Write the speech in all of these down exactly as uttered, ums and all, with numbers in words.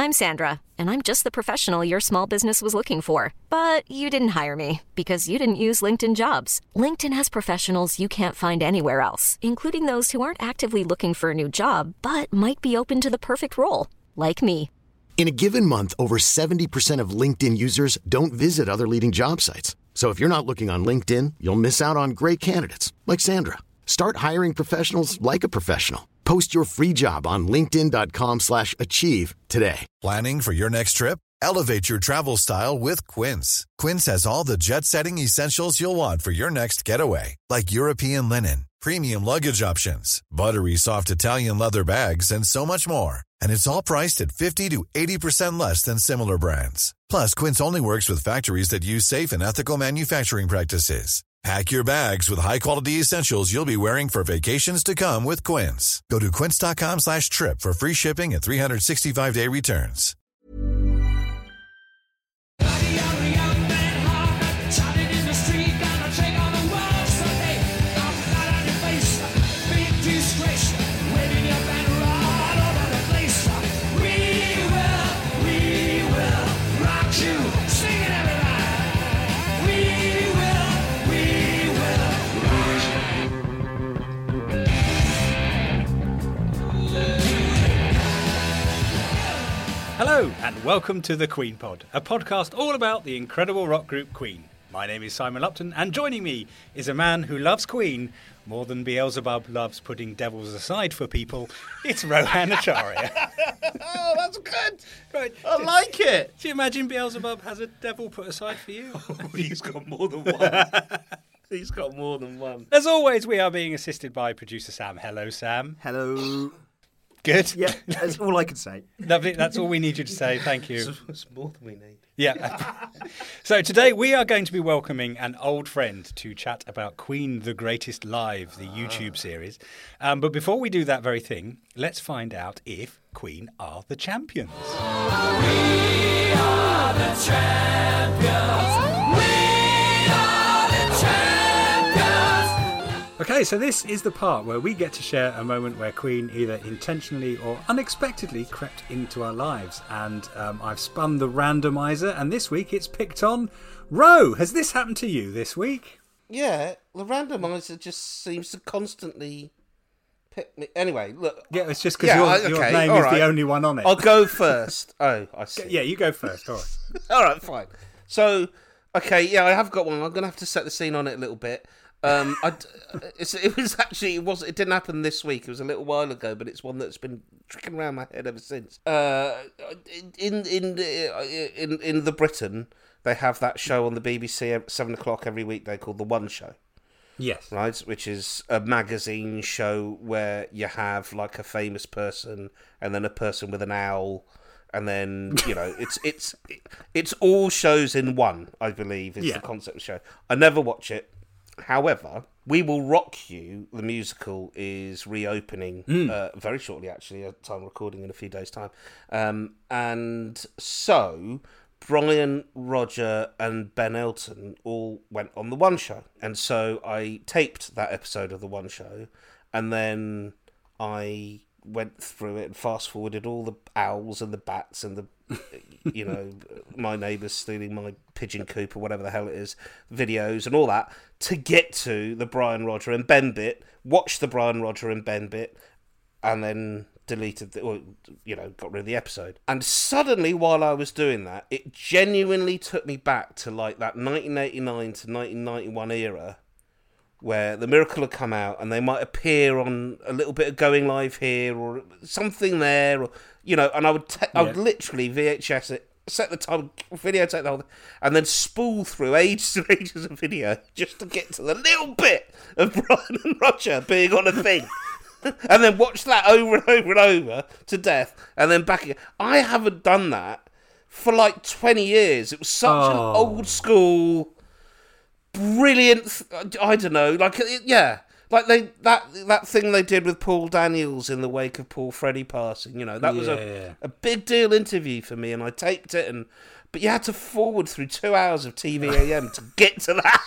I'm Sandra, and I'm just the professional your small business was looking for. But you didn't hire me because you didn't use LinkedIn Jobs. LinkedIn has professionals you can't find anywhere else, including those who aren't actively looking for a new job, but might be open to the perfect role, like me. In a given month, over seventy percent of LinkedIn users don't visit other leading job sites. So if you're not looking on LinkedIn, you'll miss out on great candidates like Sandra. Start hiring professionals like a professional. Post your free job on linkedin.com slash achieve today. Planning for your next trip? Elevate your travel style with Quince. Quince has all the jet-setting essentials you'll want for your next getaway, like European linen, premium luggage options, buttery soft Italian leather bags, and so much more. And it's all priced at fifty to eighty percent less than similar brands. Plus, Quince only works with factories that use safe and ethical manufacturing practices. Pack your bags with high-quality essentials you'll be wearing for vacations to come with Quince. Go to quince.com slash trip for free shipping and three sixty-five day returns. Hello and welcome to the Queen Pod, a podcast all about the incredible rock group Queen. My name is Simon Lupton, and joining me is a man who loves Queen more than Beelzebub loves putting devils aside for people. It's Rohan Acharya. Oh, that's good. Right. I like it. Do you imagine Beelzebub has a devil put aside for you? Oh, he's got more than one. He's got more than one. As always, we are being assisted by producer Sam. Hello, Sam. Hello. Good. Yeah, that's all I can say. Lovely. That's all we need you to say. Thank you. It's, it's more than we need. Yeah. So today we are going to be welcoming an old friend to chat about Queen The Greatest Live, the YouTube series. Um, but before we do that very thing, let's find out if Queen are the champions. We are the champions. We are the champions. Okay, so this is the part where we get to share a moment where Queen either intentionally or unexpectedly crept into our lives. And um, I've spun the randomizer, and this week it's picked on Ro. Has this happened to you this week? Yeah, the randomizer just seems to constantly pick me. Anyway, look. Yeah, it's just because Yeah, your, I- your okay, name all is right. the only one on it. I'll go first. Oh, I see. Yeah, you go first. All right. All right, fine. So, okay, yeah, I have got one. I'm going to have to set the scene on it a little bit. Um, I, it's, it was actually it was it didn't happen this week. It was a little while ago, but it's one that's been tricking around my head ever since. Uh, in in in in the Britain, they have that show on the B B C at seven o'clock every weekday called The One Show. Yes. Right, which is a magazine show where you have like a famous person and then a person with an owl. And then, you know, it's it's it's all shows in one, I believe, is Yeah. the concept of the show. I never watch it. However, We Will Rock You, the musical, is reopening Mm. uh, very shortly, actually, at time recording in a few days' time. Um, and so, Brian, Roger, and Ben Elton all went on The One Show. And so I taped that episode of The One Show, and then I went through it and fast-forwarded all the owls and the bats and the, you know, my neighbours stealing my pigeon coop or whatever the hell it is, videos and all that, to get to the Brian, Roger and Ben bit, watched the Brian, Roger and Ben bit, and then deleted, the, or, you know, got rid of the episode. And suddenly, while I was doing that, it genuinely took me back to, like, that nineteen eighty-nine to nineteen ninety-one era, where The Miracle had come out and they might appear on a little bit of Going Live here or something there, or, you know, and I would te- I would Yeah. literally V H S it, set the time, videotape the whole thing, and then spool through ages and ages of video just to get to the little bit of Brian and Roger being on a thing. And then watch that over and over and over to death, and then back again. I haven't done that for like twenty years. It was such an Oh. old school, brilliant. I don't know, like yeah, like they that that thing they did with Paul Daniels in the wake of Paul Freddie passing. You know, that was Yeah. a a big deal interview for me, and I taped it, and but you had to forward through two hours of T V A M to get to that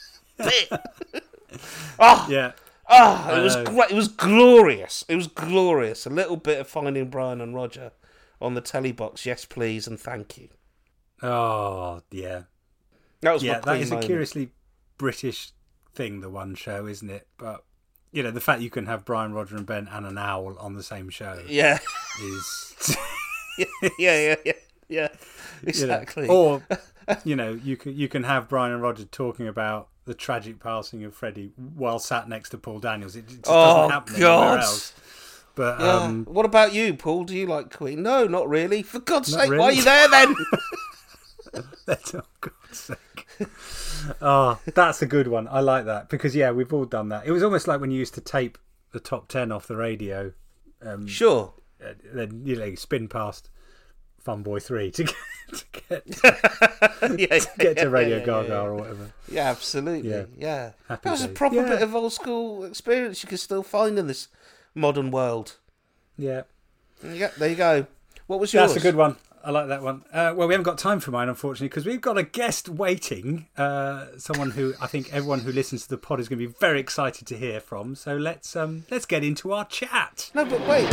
bit. Oh, Yeah. oh, it was know. great. It was glorious. It was glorious. A little bit of Finding Brian and Roger on the telly box, yes please and thank you. Oh, yeah. That was yeah, my that Queen is a moment. curiously British thing, the One Show, isn't it? But, you know, the fact you can have Brian, Roger and Ben and an owl on the same show Yeah. is... yeah, yeah, yeah, yeah, yeah. Exactly. You know, or, you know, you can, you can have Brian and Roger talking about the tragic passing of Freddie while sat next to Paul Daniels. It just Oh, doesn't happen anywhere God. else. But, Yeah. um, What about you, Paul? Do you like Queen? No, not really. For God's Not sake, why are really. you there then? oh, God's sake. Oh, that's a good one. I like that because, yeah, we've all done that. It was almost like when you used to tape the top ten off the radio. Um, Sure. uh, Then, you know, you spin past Fun Boy three to get to get, yeah, to, get to yeah, Radio yeah, Gaga yeah, yeah. or whatever. Yeah, absolutely. Yeah. Yeah. Happy That was a days. proper Yeah. bit of old school experience you can still find in this modern world. Yeah. Yeah, there you go. What was yours? That's a good one. I like that one. Uh, well, we haven't got time for mine, unfortunately, because we've got a guest waiting. Uh, someone who I think everyone who listens to the pod is going to be very excited to hear from. So let's um, let's get into our chat. No, but wait.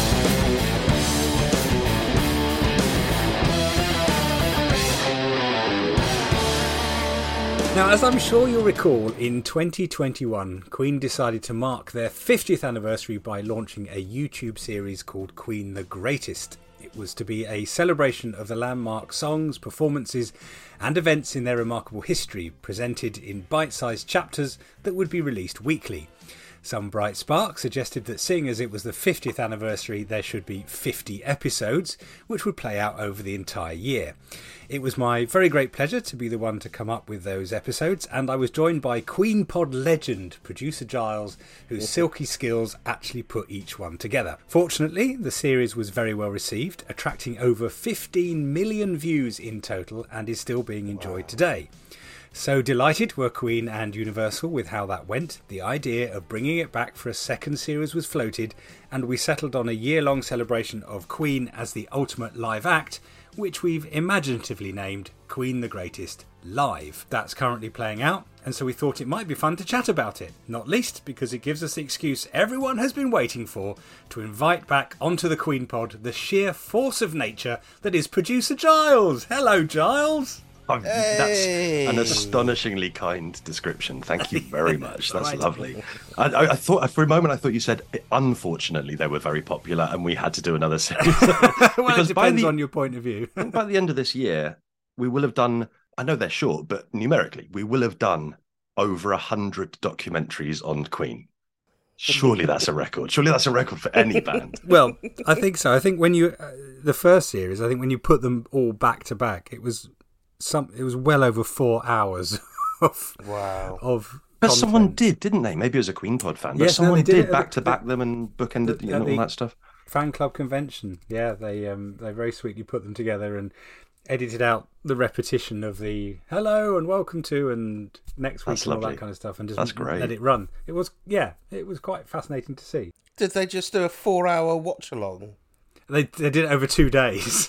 Now, as I'm sure you'll recall, in twenty twenty-one, Queen decided to mark their fiftieth anniversary by launching a YouTube series called Queen the Greatest. It was to be a celebration of the landmark songs, performances and events in their remarkable history, presented in bite-sized chapters that would be released weekly. Some bright spark suggested that seeing as it was the fiftieth anniversary, there should be fifty episodes, which would play out over the entire year. It was my very great pleasure to be the one to come up with those episodes, and I was joined by Queen Pod legend, producer Giles, whose silky skills actually put each one together. Fortunately, the series was very well received, attracting over fifteen million views in total, and is still being enjoyed today. So delighted were Queen and Universal with how that went. The idea of bringing it back for a second series was floated, and we settled on a year-long celebration of Queen as the ultimate live act, which we've imaginatively named Queen the Greatest Live. That's currently playing out, and so we thought it might be fun to chat about it, not least because it gives us the excuse everyone has been waiting for to invite back onto the Queen Pod the sheer force of nature that is producer Giles. Hello, Giles. Oh, Hey. That's an astonishingly kind description. Thank you very much. That's Right. lovely. I, I, I thought for a moment I thought you said unfortunately they were very popular and we had to do another series. Well, it Because by depends the- on your point of view. By the end of this year, we will have done. I know they're short, but numerically, we will have done over a hundred documentaries on Queen. Surely that's a record. Surely that's a record for any band. Well, I think so. I think when you uh, the first series, I think when you put them all back to back, it was some. It was well over four hours of Wow. of. But someone content. did, didn't they? Maybe it was a Queen Pod fan, but Yes, no, someone they did did it at back the- to back them and bookended the- you at know, the- all that stuff. Fan club convention. Yeah, they um they very sweetly put them together and edited out the repetition of the hello and welcome to and next week That's and all lovely. that kind of stuff and just That's great. let it run. It was yeah, it was quite fascinating to see. Did they just do a four-hour watch-along? They they did it over two days.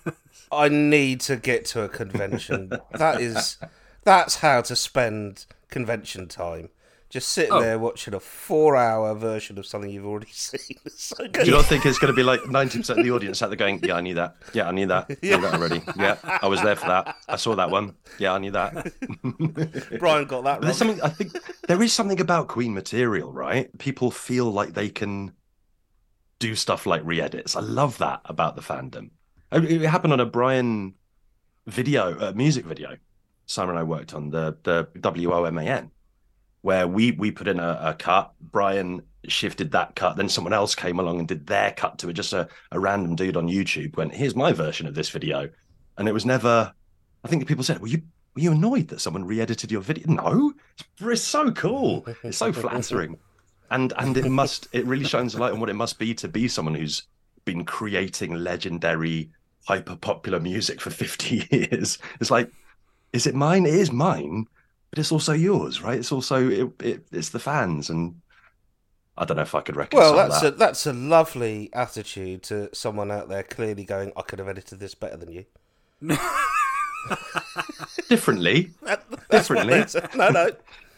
I need to get to a convention. that is, that's how to spend convention time. Just sitting Oh. there watching a four-hour version of something you've already seen. It's so good. Do you not think it's going to be like ninety percent of the audience sat there going, yeah, I knew that. Yeah, I knew that. I knew that already. Yeah, I was there for that. I saw that one. Yeah, I knew that. Brian got that But there's wrong. something, I think there is something about Queen material, right? People feel like they can do stuff like re-edits. I love that about the fandom. I mean, it happened on a Brian video, uh, music video Simon and I worked on, the, the W O M A N, where we, we put in a, a cut, Brian shifted that cut, then someone else came along and did their cut to it. Just a, a random dude on YouTube went, here's my version of this video. And it was never, I think the people said, were you, were you annoyed that someone re-edited your video? No, it's, it's so cool. It's so flattering. And and it must, it really shines a light on what it must be to be someone who's been creating legendary, hyper popular music for fifty years. It's like, is it mine? It is mine, but it's also yours, right? It's also, it, it, it's the fans. And I don't know if I could reconcile Well, that's that. a that's a lovely attitude to someone out there clearly going, I could have edited this better than you. Differently. That's what Differently. it is. No, no.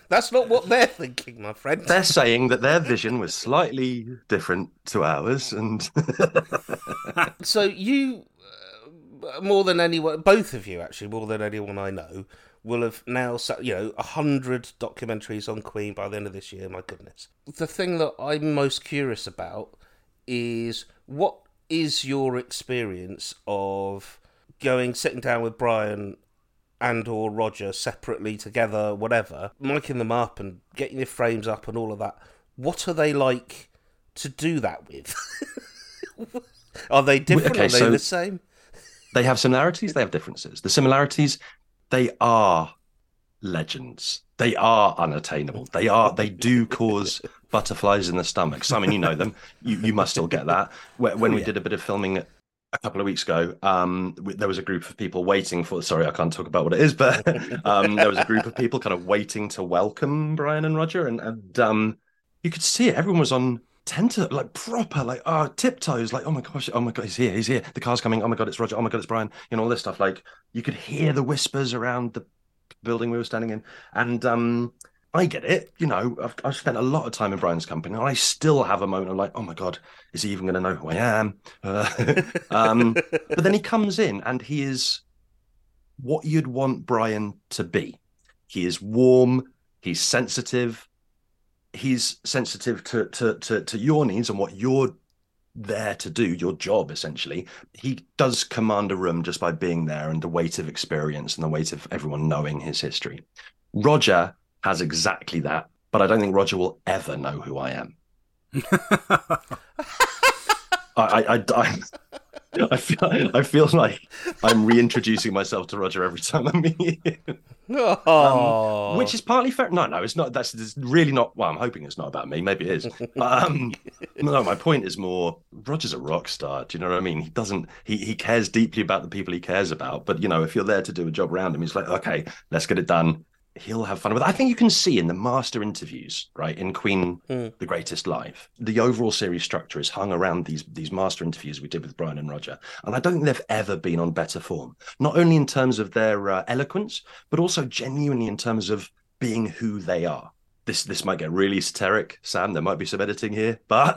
That's not what they're thinking, my friend. They're saying that their vision was slightly different to ours, and So you, uh, more than anyone, both of you actually, more than anyone I know, will have now, sa- you know, a hundred documentaries on Queen by the end of this year. My goodness. The thing that I'm most curious about is what is your experience of going, sitting down with Brian and or Roger separately, together, whatever, miking them up and getting your frames up and all of that. What are they like to do that with? Are they different? Okay, are they so- the same? they have similarities, they have differences. The similarities, they are legends. They are unattainable. They are. They do cause butterflies in the stomach. Simon, you know them. You you must still get that. When, when we did a bit of filming a couple of weeks ago, um, we, there was a group of people waiting for. Sorry, I can't talk about what it is, but um, there was a group of people kind of waiting to welcome Brian and Roger, and and um, you could see it. Everyone was on tenter, like proper, like oh tiptoes, like oh my gosh, oh my god, he's here, he's here. The car's coming. Oh my god, it's Roger. Oh my god, it's Brian. You know all this stuff. Like you could hear the whispers around the building we were standing in, and um I get it, you know, I've, I've spent a lot of time in Brian's company, and I still have a moment of like, oh my god, is he even going to know who I am? Uh, um but then he comes in and he is what you'd want Brian to be. He is warm, he's sensitive, he's sensitive to to to, to your needs and what you're there to do, your job essentially. He does command a room just by being there, and the weight of experience and the weight of everyone knowing his history. Roger has exactly that, but I don't think Roger will ever know who I am. I, I, I, I feel I feel like I'm reintroducing myself to Roger every time I meet him. Oh. Um, which is partly fair. No, no, it's not. That's it's really not. Well, I'm hoping it's not about me. Maybe it is. Um, no, my point is more. Roger's a rock star. Do you know what I mean? He doesn't. He he cares deeply about the people he cares about. But you know, if you're there to do a job around him, he's like, okay, let's get it done. He'll have fun with it. I think you can see in the master interviews, right, in Queen, mm. The Greatest Live, the overall series structure is hung around these these master interviews we did with Brian and Roger. And I don't think they've ever been on better form, not only in terms of their uh, eloquence, but also genuinely in terms of being who they are. This this might get really esoteric, Sam. There might be some editing here, but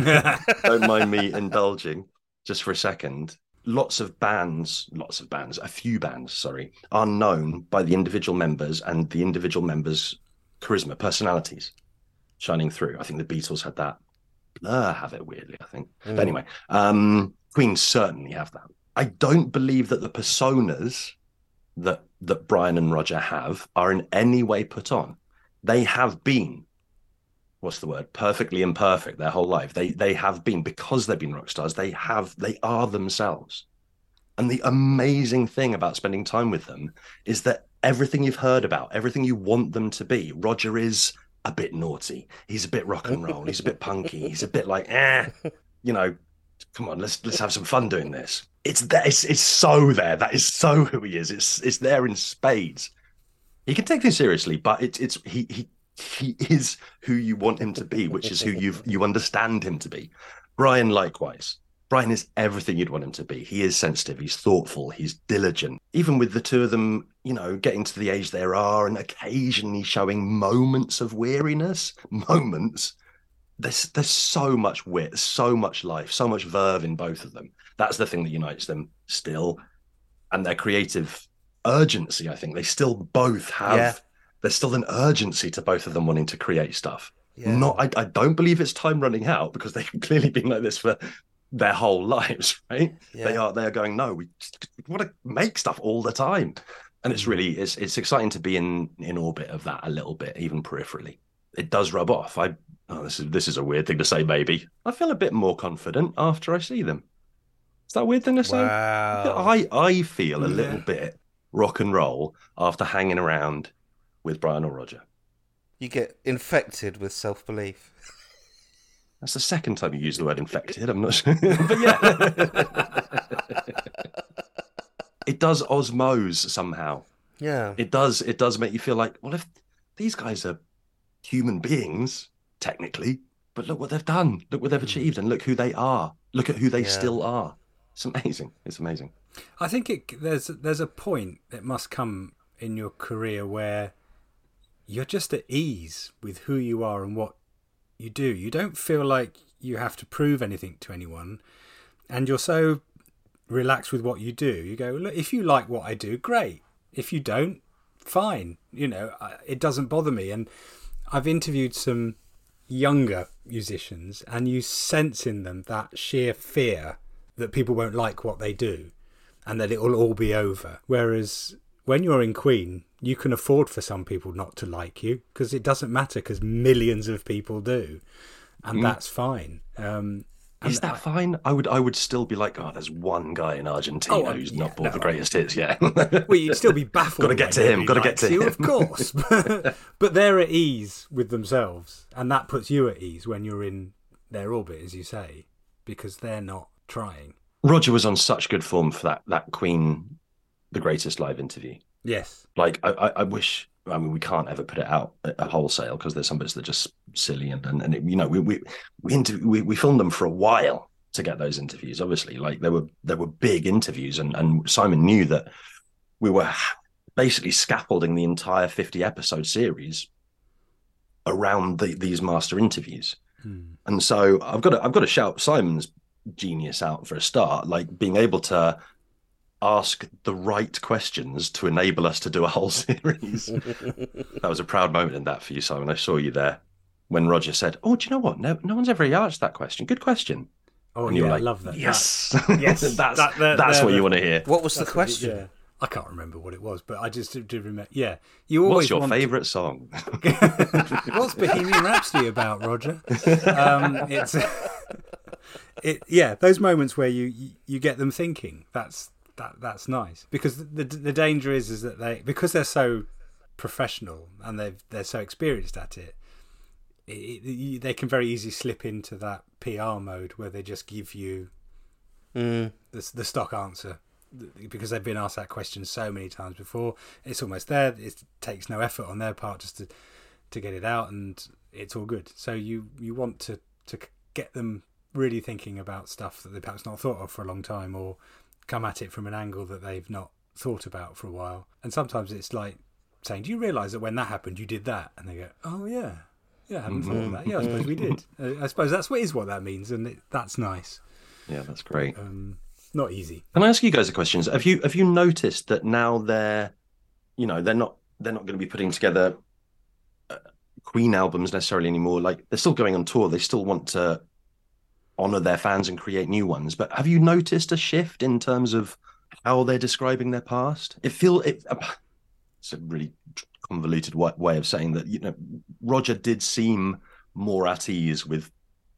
don't mind me indulging just for a second. Lots of bands, lots of bands, a few bands, sorry, are known by the individual members and the individual members' charisma, personalities shining through. I think the Beatles had that. Blur have it weirdly, I think. Mm. But anyway, um, Queen certainly have that. I don't believe that the personas that that Brian and Roger have are in any way put on. They have been, what's the word, perfectly imperfect their whole life. They they have been, because they've been rock stars, they have they are themselves. And the amazing thing about spending time with them is that everything you've heard about, everything you want them to be, Roger is a bit naughty, he's a bit rock and roll, he's a bit punky, he's a bit like eh, you know, come on, let's let's have some fun doing this. It's there, it's, it's so there. That is so who he is. It's it's there in spades. He can take things seriously, but it's it's he he he is who you want him to be, which is who you you understand him to be. Brian, likewise. Brian is everything you'd want him to be. He is sensitive, he's thoughtful, he's diligent. Even with the two of them, you know, getting to the age they are and occasionally showing moments of weariness, moments, there's there's so much wit, so much life, so much verve in both of them. That's the thing that unites them still. And their creative urgency, I think. They still both have... Yeah. There's still an urgency to both of them wanting to create stuff. Yeah. Not, I, I don't believe it's time running out, because they've clearly been like this for their whole lives, right? Yeah. They are they are going, no, we, we want to make stuff all the time. And it's really, it's it's exciting to be in, in orbit of that a little bit, even peripherally. It does rub off. I oh, this is this is a weird thing to say, maybe. I feel a bit more confident after I see them. Is that a weird thing to say? Wow. I, I feel a yeah. little bit rock and roll after hanging around with Brian or Roger. You get infected with self-belief. That's the second time you use the word infected. I'm not sure. But yeah. It does osmose somehow. Yeah. It does it does make you feel like, well, if these guys are human beings, technically, but look what they've done. Look what they've achieved, and look who they are. Look at who they yeah. still are. It's amazing. It's amazing. I think it, there's there's a point that must come in your career where you're just at ease with who you are and what you do. You don't feel like you have to prove anything to anyone, and you're so relaxed with what you do. You go, look, if you like what I do, great. If you don't, fine. You know, it doesn't bother me. And I've interviewed some younger musicians, and you sense in them that sheer fear that people won't like what they do and that it will all be over. Whereas when you're in Queen, you can afford for some people not to like you, because it doesn't matter, because millions of people do, and mm. that's fine. Um, Is that I, fine? I would I would still be like, oh, there's one guy in Argentina oh, who's yeah, not bought no, the greatest hits yet. Well, you'd still be baffled. Got to get to him. Got to get to you, him. Of course. But they're at ease with themselves, and that puts you at ease when you're in their orbit, as you say, because they're not trying. Roger was on such good form for that that Queen, The Greatest Live interview. Yes. Like, I, I, I wish... I mean, we can't ever put it out at wholesale because there's some bits that are just silly, and and, and it, you know, we we we, inter- we we filmed them for a while to get those interviews. Obviously, like there were there were big interviews, and and Simon knew that we were basically scaffolding the entire fifty episode series around the, these master interviews. Hmm. And so I've got to I've got to shout Simon's genius out for a start, like being able to ask the right questions to enable us to do a whole series. That was a proud moment in that for you, Simon. I saw you there when Roger said, oh, do you know what? No, no one's ever asked that question. Good question. Oh, and yeah, you were like, I love that. Yes. That, yes. that's that, that, that's that, what that, you want to hear. What was the question? What, yeah. I can't remember what it was, but I just did remember. Yeah. You always What's your want favourite to... song? What's Bohemian Rhapsody about, Roger? Um, it's... it, yeah, those moments where you, you, you get them thinking, that's That that's nice, because the the danger is is that they, because they're so professional and they they're so experienced at it, it, it, they can very easily slip into that P R mode where they just give you mm. the the stock answer, because they've been asked that question so many times before. It's almost there. It takes no effort on their part just to to get it out, and it's all good. So you you want to to get them really thinking about stuff that they've perhaps not thought of for a long time, or come at it from an angle that they've not thought about for a while. And sometimes it's like saying, do you realise that when that happened you did that? And they go, oh yeah, yeah, I hadn't mm-hmm. thought of that. Yeah, I suppose we did. uh, I suppose that's what is what that means, and it, that's nice. Yeah, that's great. Um, not easy. Can I ask you guys a question? Have you have you noticed that now they're, you know, they're not they're not going to be putting together uh, Queen albums necessarily anymore? Like, they're still going on tour. They still want to honor their fans and create new ones. But have you noticed a shift in terms of how they're describing their past? It feel it. It's a really convoluted way of saying that. You know, Roger did seem more at ease with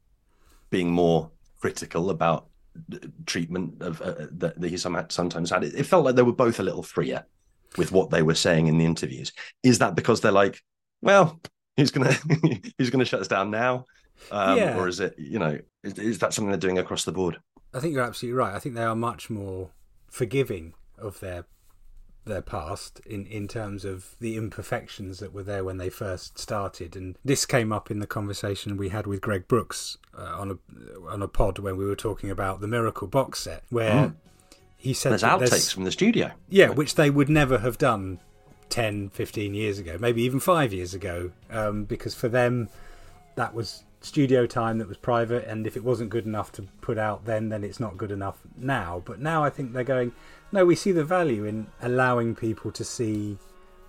being more critical about treatment of uh, that he sometimes had. It, it felt like they were both a little freer with what they were saying in the interviews. Is that because they're like, well, who's gonna who's gonna shut us down now? Um, yeah. Or is it, you know, is, is that something they're doing across the board? I think you're absolutely right. I think they are much more forgiving of their their past in, in terms of the imperfections that were there when they first started. And this came up in the conversation we had with Greg Brooks uh, on a on a pod when we were talking about the Miracle box set, where mm. he said there's outtakes there's, from the studio. Yeah, which they would never have done ten, fifteen years ago, maybe even five years ago, um, because for them that was studio time that was private, and if it wasn't good enough to put out then, then it's not good enough now. But now I think they're going, no, we see the value in allowing people to see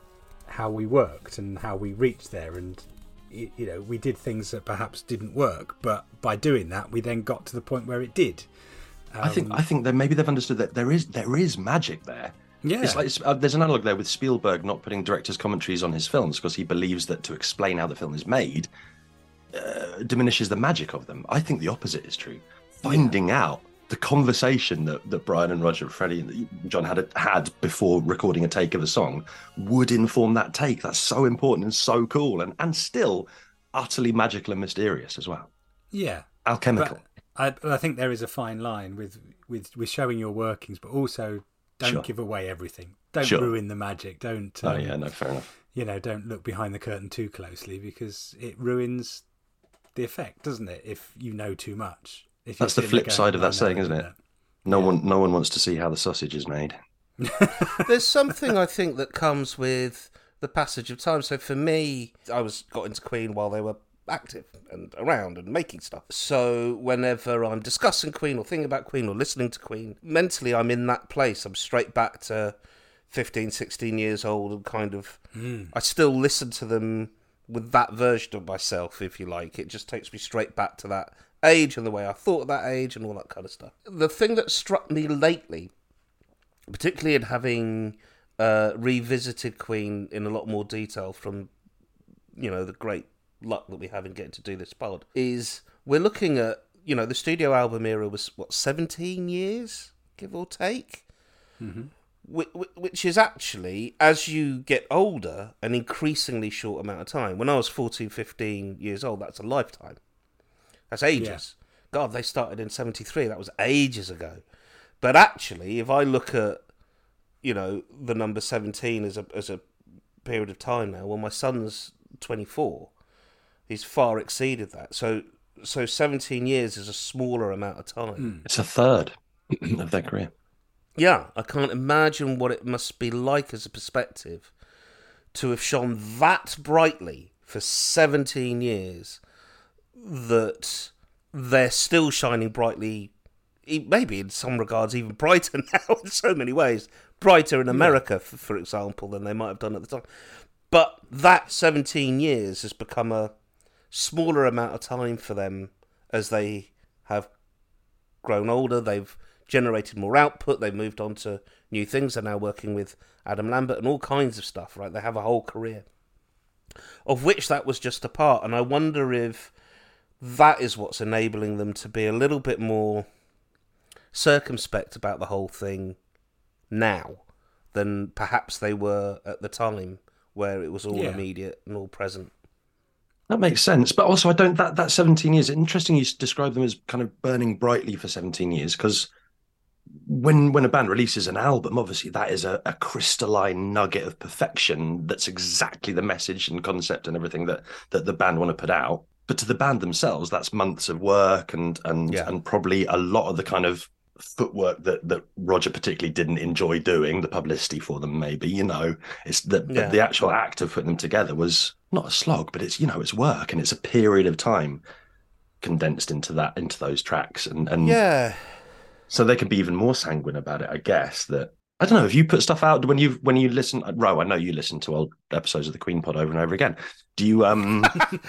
how we worked and how we reached there, and you know, we did things that perhaps didn't work, but by doing that we then got to the point where it did. um, I think I think that maybe they've understood that there is there is magic there. Yeah, it's like it's, uh, there's an analog there with Spielberg not putting director's commentaries on his films because he believes that to explain how the film is made Uh, diminishes the magic of them. I think the opposite is true. Finding yeah. out the conversation that, that Brian and Roger, Freddie and John had had before recording a take of a song would inform that take. That's so important and so cool, and, and still utterly magical and mysterious as well. Yeah. Alchemical. But I, I think there is a fine line with, with, with showing your workings, but also don't sure. give away everything. Don't sure. ruin the magic. Don't. Um, oh, yeah, no, fair enough. You know, don't look behind the curtain too closely, because it ruins the effect, doesn't it, if you know too much? If That's the flip going, side of that saying, isn't it? No yeah. one no one wants to see how the sausage is made. There's something I think that comes with the passage of time. So for me, I was got into Queen while they were active and around and making stuff. So whenever I'm discussing Queen or thinking about Queen or listening to Queen, mentally I'm in that place. I'm straight back to fifteen, sixteen years old and kind of, mm. I still listen to them with that version of myself, if you like. It just takes me straight back to that age and the way I thought at that age and all that kind of stuff. The thing that struck me lately, particularly in having uh, revisited Queen in a lot more detail from, you know, the great luck that we have in getting to do this pod, is we're looking at, you know, the studio album era was, what, seventeen years, give or take? Mm-hmm. Which, which is actually, as you get older, an increasingly short amount of time. When I was fourteen, fifteen years old, that's a lifetime. That's ages. Yeah. God, they started in seventy-three. That was ages ago. But actually, if I look at, you know, the number seventeen as a as a period of time now, well, my son's twenty-four. He's far exceeded that. So so seventeen years is a smaller amount of time. It's a third of their career. Yeah, I can't imagine what it must be like as a perspective to have shone that brightly for seventeen years that they're still shining brightly, maybe in some regards even brighter now in so many ways. Brighter in America, yeah. for, for example, than they might have done at the time. But that seventeen years has become a smaller amount of time for them as they have grown older. They've generated more output. They've moved on to new things. They're now working with Adam Lambert and all kinds of stuff, right? They have a whole career, of which that was just a part. And I wonder if that is what's enabling them to be a little bit more circumspect about the whole thing now than perhaps they were at the time, where it was all yeah. immediate and all present. That makes sense. But also, I don't, that, that seventeen years, interesting you describe them as kind of burning brightly for seventeen years, because when when a band releases an album, obviously that is a, a crystalline nugget of perfection. That's exactly the message and concept and everything that, that the band want to put out. But to the band themselves, that's months of work and and yeah. and probably a lot of the kind of footwork that, that Roger particularly didn't enjoy doing, the publicity for them, maybe, you know, it's the, yeah. the actual act of putting them together was not a slog, but it's, you know, it's work and it's a period of time condensed into that, into those tracks. And, and yeah. So they can be even more sanguine about it, I guess. That I don't know if you put stuff out when you when you listen. Ro, I know you listen to old episodes of the Queen Pod over and over again. Do you um?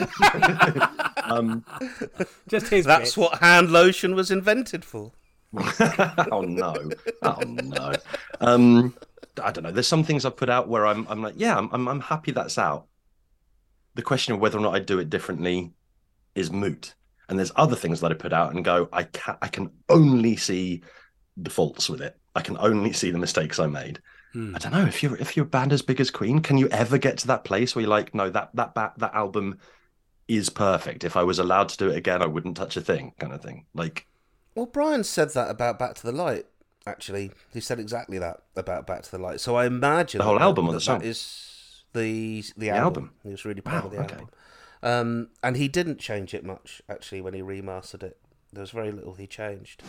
um Just his. That's bit. what hand lotion was invented for. oh no! Oh no! Um, I don't know. There's some things I put out where I'm I'm like, yeah, I'm I'm, I'm happy that's out. The question of whether or not I do it differently is moot. And there's other things that I put out and go, I can I can only see the faults with it. I can only see the mistakes I made. Hmm. I don't know if you're if you're a band as big as Queen, can you ever get to that place where you're like, no, that that that, that album is perfect. If I was allowed to do it again, I wouldn't touch a thing, kind of thing. Like, well, Brian said that about Back to the Light. Actually, he said exactly that about Back to the Light. So I imagine the whole that, album that, or the song that is the the, the album. album. He was really proud wow, of the okay. album. Um, and he didn't change it much, actually, when he remastered it. There was very little he changed.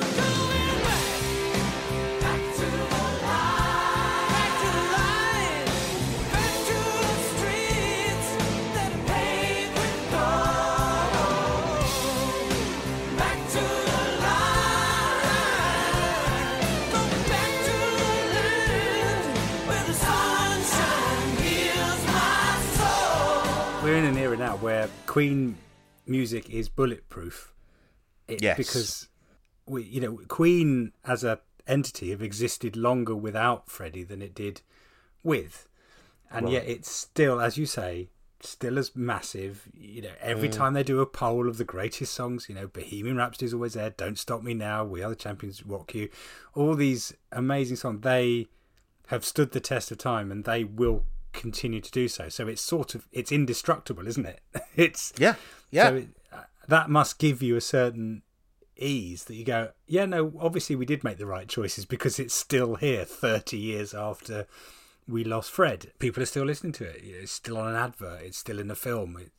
We're in an era now where Queen music is bulletproof. It, yes. Because, we, you know, Queen as a entity have existed longer without Freddie than it did with. And right. yet it's still, as you say, still as massive. You know, every mm. time they do a poll of the greatest songs, you know, Bohemian Rhapsody is always there, Don't Stop Me Now, We Are the Champions, Rock You. All these amazing songs, they have stood the test of time and they will continue to do so. So it's sort of, it's indestructible, isn't it? It's yeah yeah so it, uh, that must give you a certain ease that you go, yeah, no, obviously we did make the right choices because it's still here thirty years after we lost Fred. People are still listening to it. You know, it's still on an advert, it's still in a film. It,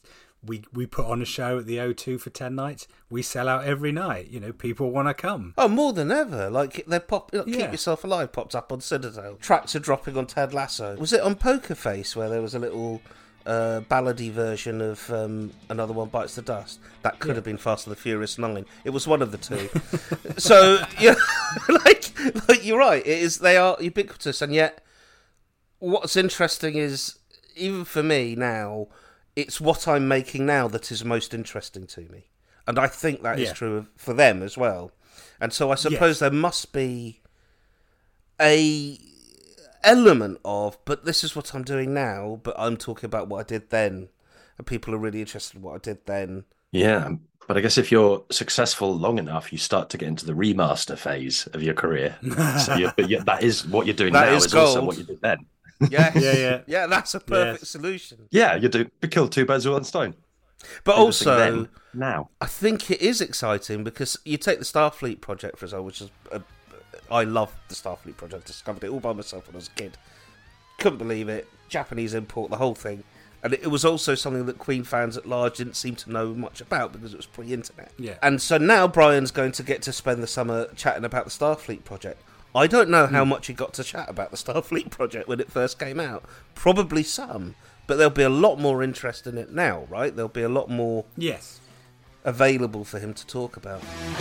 we we put on a show at the O two for ten nights. We sell out every night. You know, people want to come. Oh, more than ever. Like, they pop, like, Yeah. Keep Yourself Alive popped up on Citadel. Tracks are dropping on Ted Lasso. Was it on Poker Face where there was a little uh, ballady version of um, Another One Bites the Dust? That could Yeah. have been Fast and the Furious nine. It was one of the two. So, yeah, like, like, you're right. It is, they are ubiquitous, and yet what's interesting is, even for me now, it's what I'm making now that is most interesting to me. And I think that is Yeah. true of, for them as well. And so I suppose Yes. there must be a element of, but this is what I'm doing now, but I'm talking about what I did then. And people are really interested in what I did then. Yeah, but I guess if you're successful long enough, you start to get into the remaster phase of your career. So you're, but yeah, that is what you're doing That now. is Is also gold. what you did then. Yes. Yeah, yeah. Yeah, that's a perfect Yes. solution. Yeah, you do. You kill two birds with one stone. But Do the thing also, then, now. I think it is exciting because you take the Starfleet project, for example, which is a, I love the Starfleet project. Discovered it all by myself when I was a kid. Couldn't believe it. Japanese import, the whole thing. And it, it was also something that Queen fans at large didn't seem to know much about because it was pre-internet. Yeah. And so now Brian's going to get to spend the summer chatting about the Starfleet project. I don't know how much he got to chat about the Starfleet project when it first came out. Probably some. But there'll be a lot more interest in it now, right? There'll be a lot more Yes. available for him to talk about.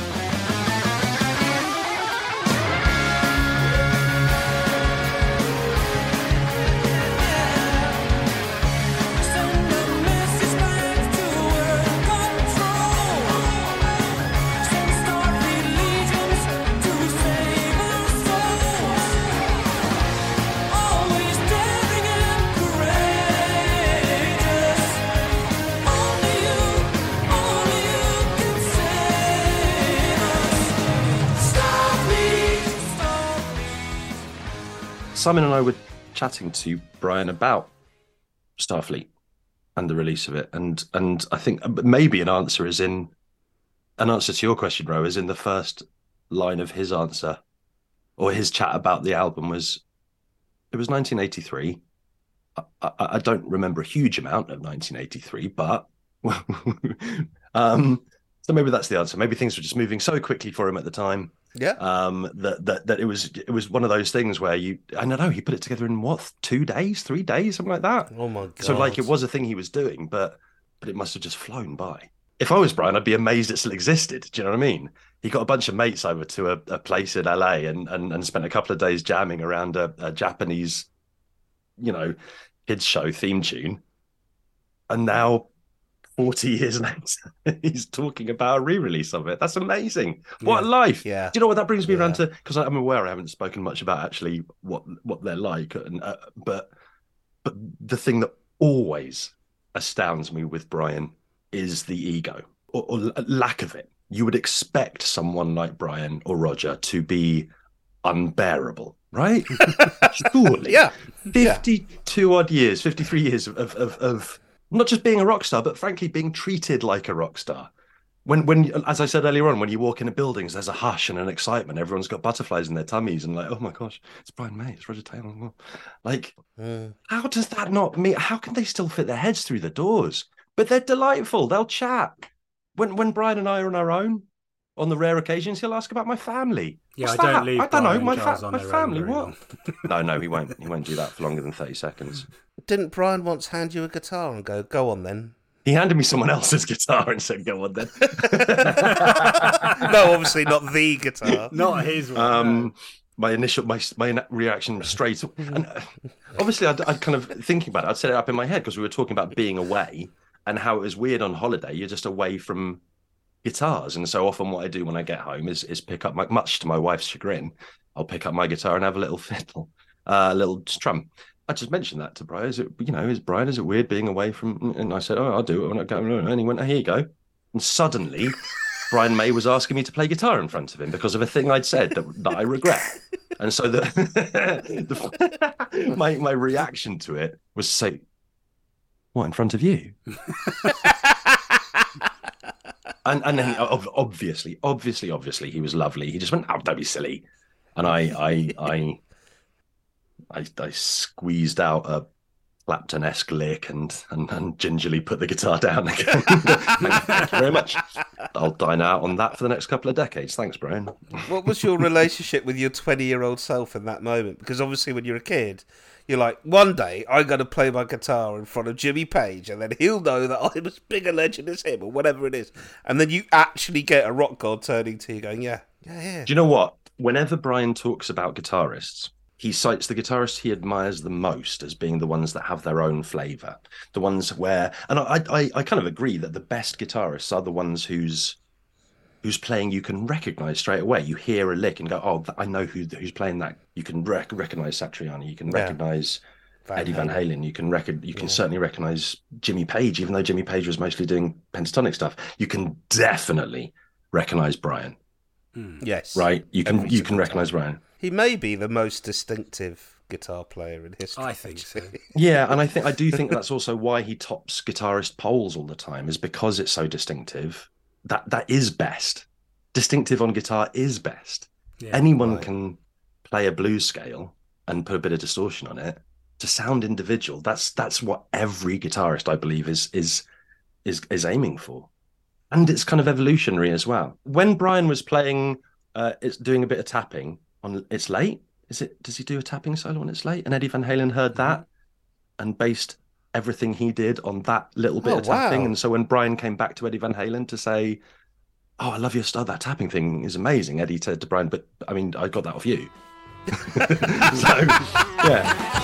Simon and I were chatting to Brian about Starfleet and the release of it, and and I think maybe an answer is in an answer to your question, Ro, is in the first line of his answer or his chat about the album was it was nineteen eighty-three. I, I, I don't remember a huge amount of nineteen eighty-three, but um, so maybe that's the answer. Maybe things were just moving so quickly for him at the time. Yeah. Um, that that that it was it was one of those things where you I don't know he put it together in what two days, three days, something like that. Oh my god! So like it was a thing he was doing, but but it must have just flown by. If I was Brian, I'd be amazed it still existed. Do you know what I mean? He got a bunch of mates over to a, a place in L A and, and and spent a couple of days jamming around a, a Japanese, you know, kids show theme tune, and now forty years later, he's talking about a re-release of it. That's amazing. What a Yeah. life. Yeah. Do you know what that brings me Yeah. around to? Because I'm aware I haven't spoken much about actually what what they're like, and uh, but but the thing that always astounds me with Brian is the ego or, or lack of it. You would expect someone like Brian or Roger to be unbearable, right? Surely. Yeah. fifty-two odd years, fifty-three years of, of, of not just being a rock star, but frankly being treated like a rock star. When, when, as I said earlier on, when you walk into buildings, there's a hush and an excitement. Everyone's got butterflies in their tummies and like, oh my gosh, it's Brian May, it's Roger Taylor. Like, Mm. how does that not mean? How can they still fit their heads through the doors? But they're delightful. They'll chat. When when Brian and I are on our own, on the rare occasions, he'll ask about my family. Yeah, What's I don't that? leave I don't know. Brian My, and Giles fa- on my their own family. very What? long. no, no, he won't. He won't do that for longer than thirty seconds. Didn't Brian once hand you a guitar and go, "Go on then"? He handed me someone else's guitar and said, "Go on then." No, obviously not the guitar. Not his one. Um, my initial, my my reaction was straight, and uh, obviously I'd, I'd kind of thinking about it. I'd set it up in my head because we were talking about being away and how it was weird on holiday. You're just away from guitars, and so often what I do when I get home is is pick up my, much to my wife's chagrin, I'll pick up my guitar and have a little fiddle, uh, a little strum. I just mentioned that to Brian. Is it, you know, is Brian, is it weird being away from? And I said, oh, I'll do it when I go. And he went, oh, here you go. And suddenly, Brian May was asking me to play guitar in front of him because of a thing I'd said that, that I regret. And so the, the my my reaction to it was to say, what, in front of you? and and then he, ob- obviously, obviously, obviously, he was lovely. He just went, oh, don't be silly. And I I I I, I squeezed out a Clapton-esque lick and, and and gingerly put the guitar down again. Thank you very much. I'll dine out on that for the next couple of decades. Thanks, Brian. What was your relationship with your twenty-year-old self in that moment? Because obviously when you're a kid, you're like, one day I'm going to play my guitar in front of Jimmy Page and then he'll know that I'm as big a legend as him or whatever it is. And then you actually get a rock god turning to you going, yeah, yeah, yeah. Do you know what? Whenever Brian talks about guitarists, he cites the guitarists he admires the most as being the ones that have their own flavour. The ones where, and I, I, I kind of agree that the best guitarists are the ones whose whose playing you can recognise straight away. You hear a lick and go, oh, I know who who's playing that. You can rec- recognise Satriani. You can Yeah. recognise Van Eddie Van Halen. Halen. You can rec- You can Yeah. certainly recognise Jimmy Page, even though Jimmy Page was mostly doing pentatonic stuff. You can definitely recognise Brian, Yes. right? You can Every you can single recognise time. Brian. He may be the most distinctive guitar player in history. I think so. Yeah, and I think I do think that's also why he tops guitarist polls all the time, is because it's so distinctive. That that is best. Distinctive on guitar is best. Yeah. Anyone Right. can play a blues scale and put a bit of distortion on it to sound individual. That's that's what every guitarist, I believe, is is is is aiming for, and it's kind of evolutionary as well. When Brian was playing, uh, it's doing a bit of tapping on "It's Late." Is it? Does he do a tapping solo on "It's Late"? And Eddie Van Halen heard that and based everything he did on that little bit Oh, of tapping. wow. And so when Brian came back to Eddie Van Halen to say, "Oh, I love your style. That tapping thing is amazing," Eddie said to Brian, "But I mean, I got that off you." So, yeah.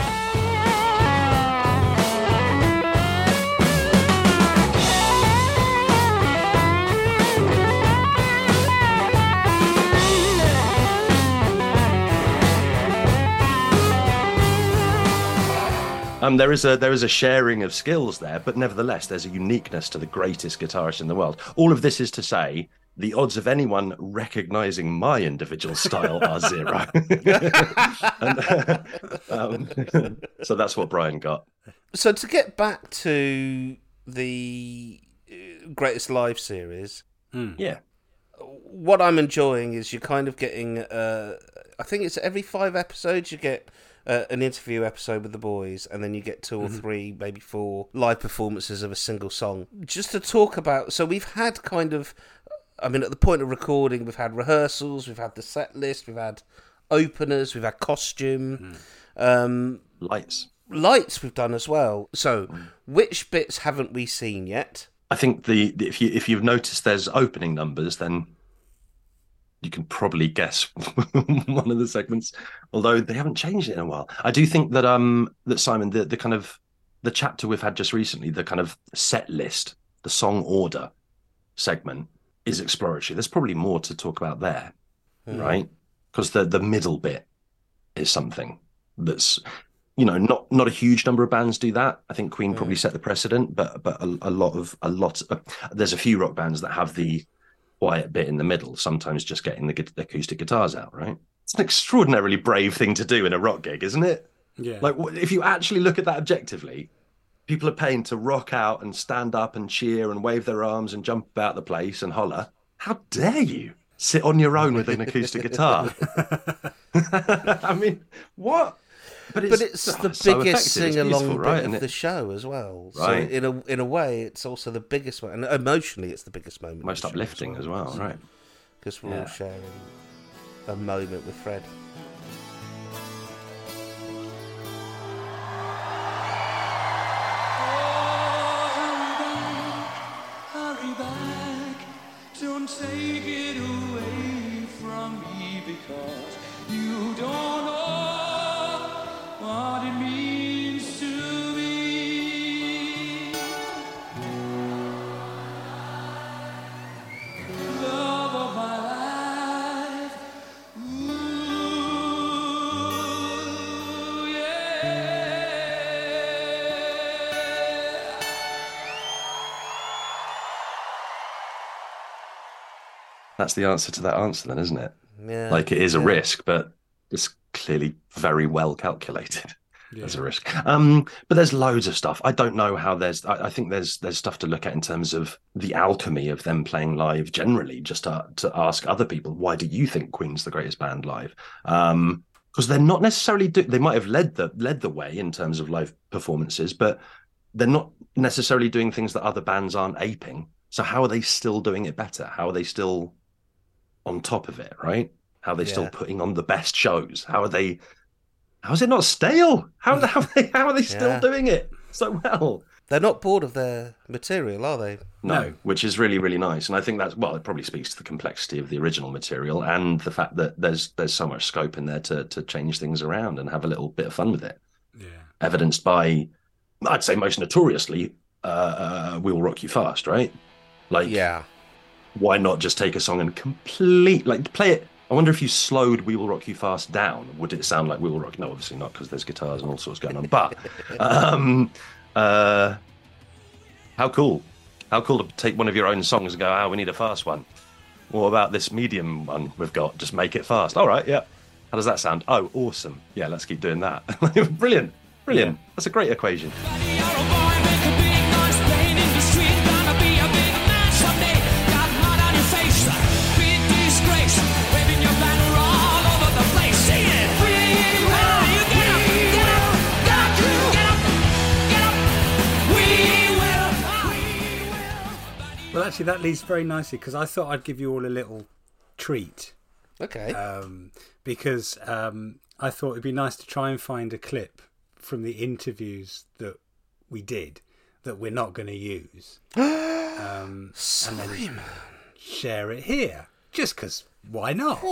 Um, there is a there is a sharing of skills there, but nevertheless, there's a uniqueness to the greatest guitarist in the world. All of this is to say, the odds of anyone recognizing my individual style are zero. And, uh, um, so that's what Brian got. So to get back to the uh, Greatest Live series, Yeah. what I'm enjoying is you're kind of getting, uh, I think it's every five episodes you get uh, an interview episode with the boys, and then you get two or three, maybe four live performances of a single song. Just to talk about, so we've had kind of, I mean, at the point of recording, we've had rehearsals, we've had the set list, we've had openers, we've had costume, um, Lights. lights we've done as well. So which bits haven't we seen yet? I think the, the if you if you've noticed there's opening numbers, then you can probably guess one of the segments, although they haven't changed it in a while. I do think that um that Simon, the, the kind of the chapter we've had just recently, the kind of set list, the song order segment is exploratory. There's probably more to talk about there, right? Because the the middle bit is something that's, you know, not not a huge number of bands do that. I think Queen probably set the precedent, but but a, a lot of a lot of, there's a few rock bands that have the quiet bit in the middle, sometimes just getting the, gu- acoustic guitars out, right? It's an extraordinarily brave thing to do in a rock gig, isn't it? Yeah. Like, wh- if you actually look at that objectively, people are paying to rock out and stand up and cheer and wave their arms and jump about the place and holler. How dare you sit on your own with an acoustic guitar? I mean, what? But it's oh, the so biggest effective. It's sing-along beautiful, bit right, of isn't the it? show as well. So Right. in a in a way, it's also the biggest one, and emotionally, it's the biggest moment. Most uplifting as well, right? Because we're Yeah. all sharing a moment with Fred. Hurry back, don't take it away from me, because you don't know what it means to me. Love of my life, ooh, yeah. That's the answer to that answer, then, isn't it? Yeah, Like, it is a yeah. risk, but it's clearly very well calculated as a risk. Um, but there's loads of stuff. I don't know how there's. I, I think there's there's stuff to look at in terms of the alchemy of them playing live. Generally, just to, to ask other people, why do you think Queen's the greatest band live? Um, because they're not necessarily do- they might have led the led the way in terms of live performances, but they're not necessarily doing things that other bands aren't aping. So how are they still doing it better? How are they still on top of it, right? How are they Yeah. still putting on the best shows? How are they? How is it not stale? How, how, are, they, how are they still Yeah. doing it so well? They're not bored of their material, are they? No, No. which is really, really nice. And I think that's, well, it probably speaks to the complexity of the original material and the fact that there's there's so much scope in there to to change things around and have a little bit of fun with it. Yeah. Evidenced by, I'd say most notoriously, uh, uh, We Will Rock You Fast, right? Like, Yeah. why not just take a song and complete, like, play it? I wonder if you slowed We Will Rock You Fast down, would it sound like We Will Rock? No, obviously not, because there's guitars and all sorts going on. But, um, uh, how cool. How cool to take one of your own songs and go, oh, we need a fast one. What about this medium one we've got? Just make it fast. All right, yeah. How does that sound? Oh, awesome. Yeah, let's keep doing that. Brilliant. Brilliant. Yeah. That's a great equation. Well, actually, that leads very nicely because I thought I'd give you all a little treat. Okay. Um, because um, I thought it'd be nice to try and find a clip from the interviews that we did that we're not going to use. um, and then share it here. Just because, why not?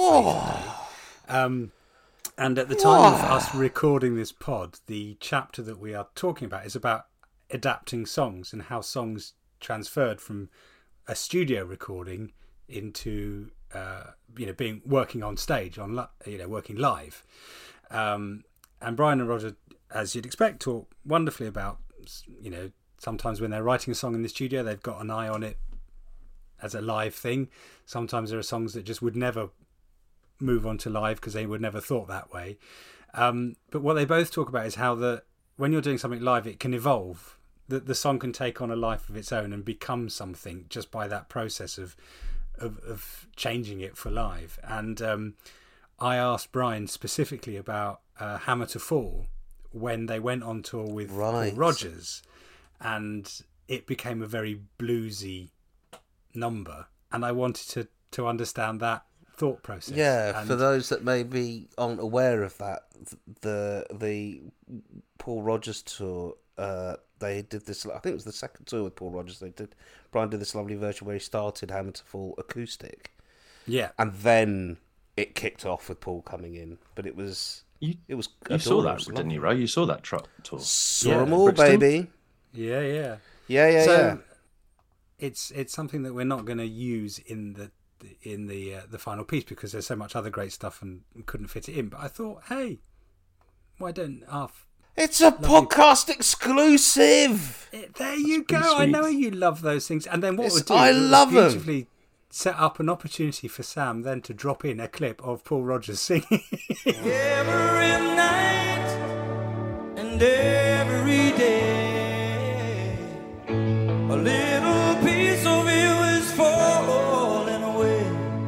Um, and at the time of us recording this pod, the chapter that we are talking about is about adapting songs and how songs transferred from a studio recording into uh, you know being working on stage on li- you know working live, um, and Brian and Roger, as you'd expect, talk wonderfully about you know sometimes when they're writing a song in the studio they've got an eye on it as a live thing. Sometimes there are songs that just would never move on to live because they would never thought that way. Um, but what they both talk about is how the when you're doing something live it can evolve. The, the song can take on a life of its own and become something just by that process of of, of changing it for live. And um, I asked Brian specifically about uh, Hammer to Fall when they went on tour with Right. Paul Rodgers, and it became a very bluesy number. And I wanted to, to understand that thought process. Yeah, and for those that maybe aren't aware of that, the the Paul Rodgers tour, uh, they did this. I think it was the second tour with Paul Rodgers. They did. Brian did this lovely version where he started Hammer to Fall acoustic, yeah, and then it kicked off with Paul coming in. But it was You, it was you saw adorable. that, didn't you, Ray? You saw that truck tour. Saw Yeah, them all, Brixton? baby. yeah, yeah. Yeah, yeah, so yeah. it's it's something that we're not going to use in the in the uh, the final piece because there's so much other great stuff and we couldn't fit it in. But I thought, hey, why don't half? It's a podcast exclusive. It, there you pretty go. I sweet. know you love those things. And then what It's- we'll do? I is we'll love 'em. beautifully set up an opportunity for Sam then to drop in a clip of Paul Rodgers singing. Every night and every day, a little piece of you is falling away.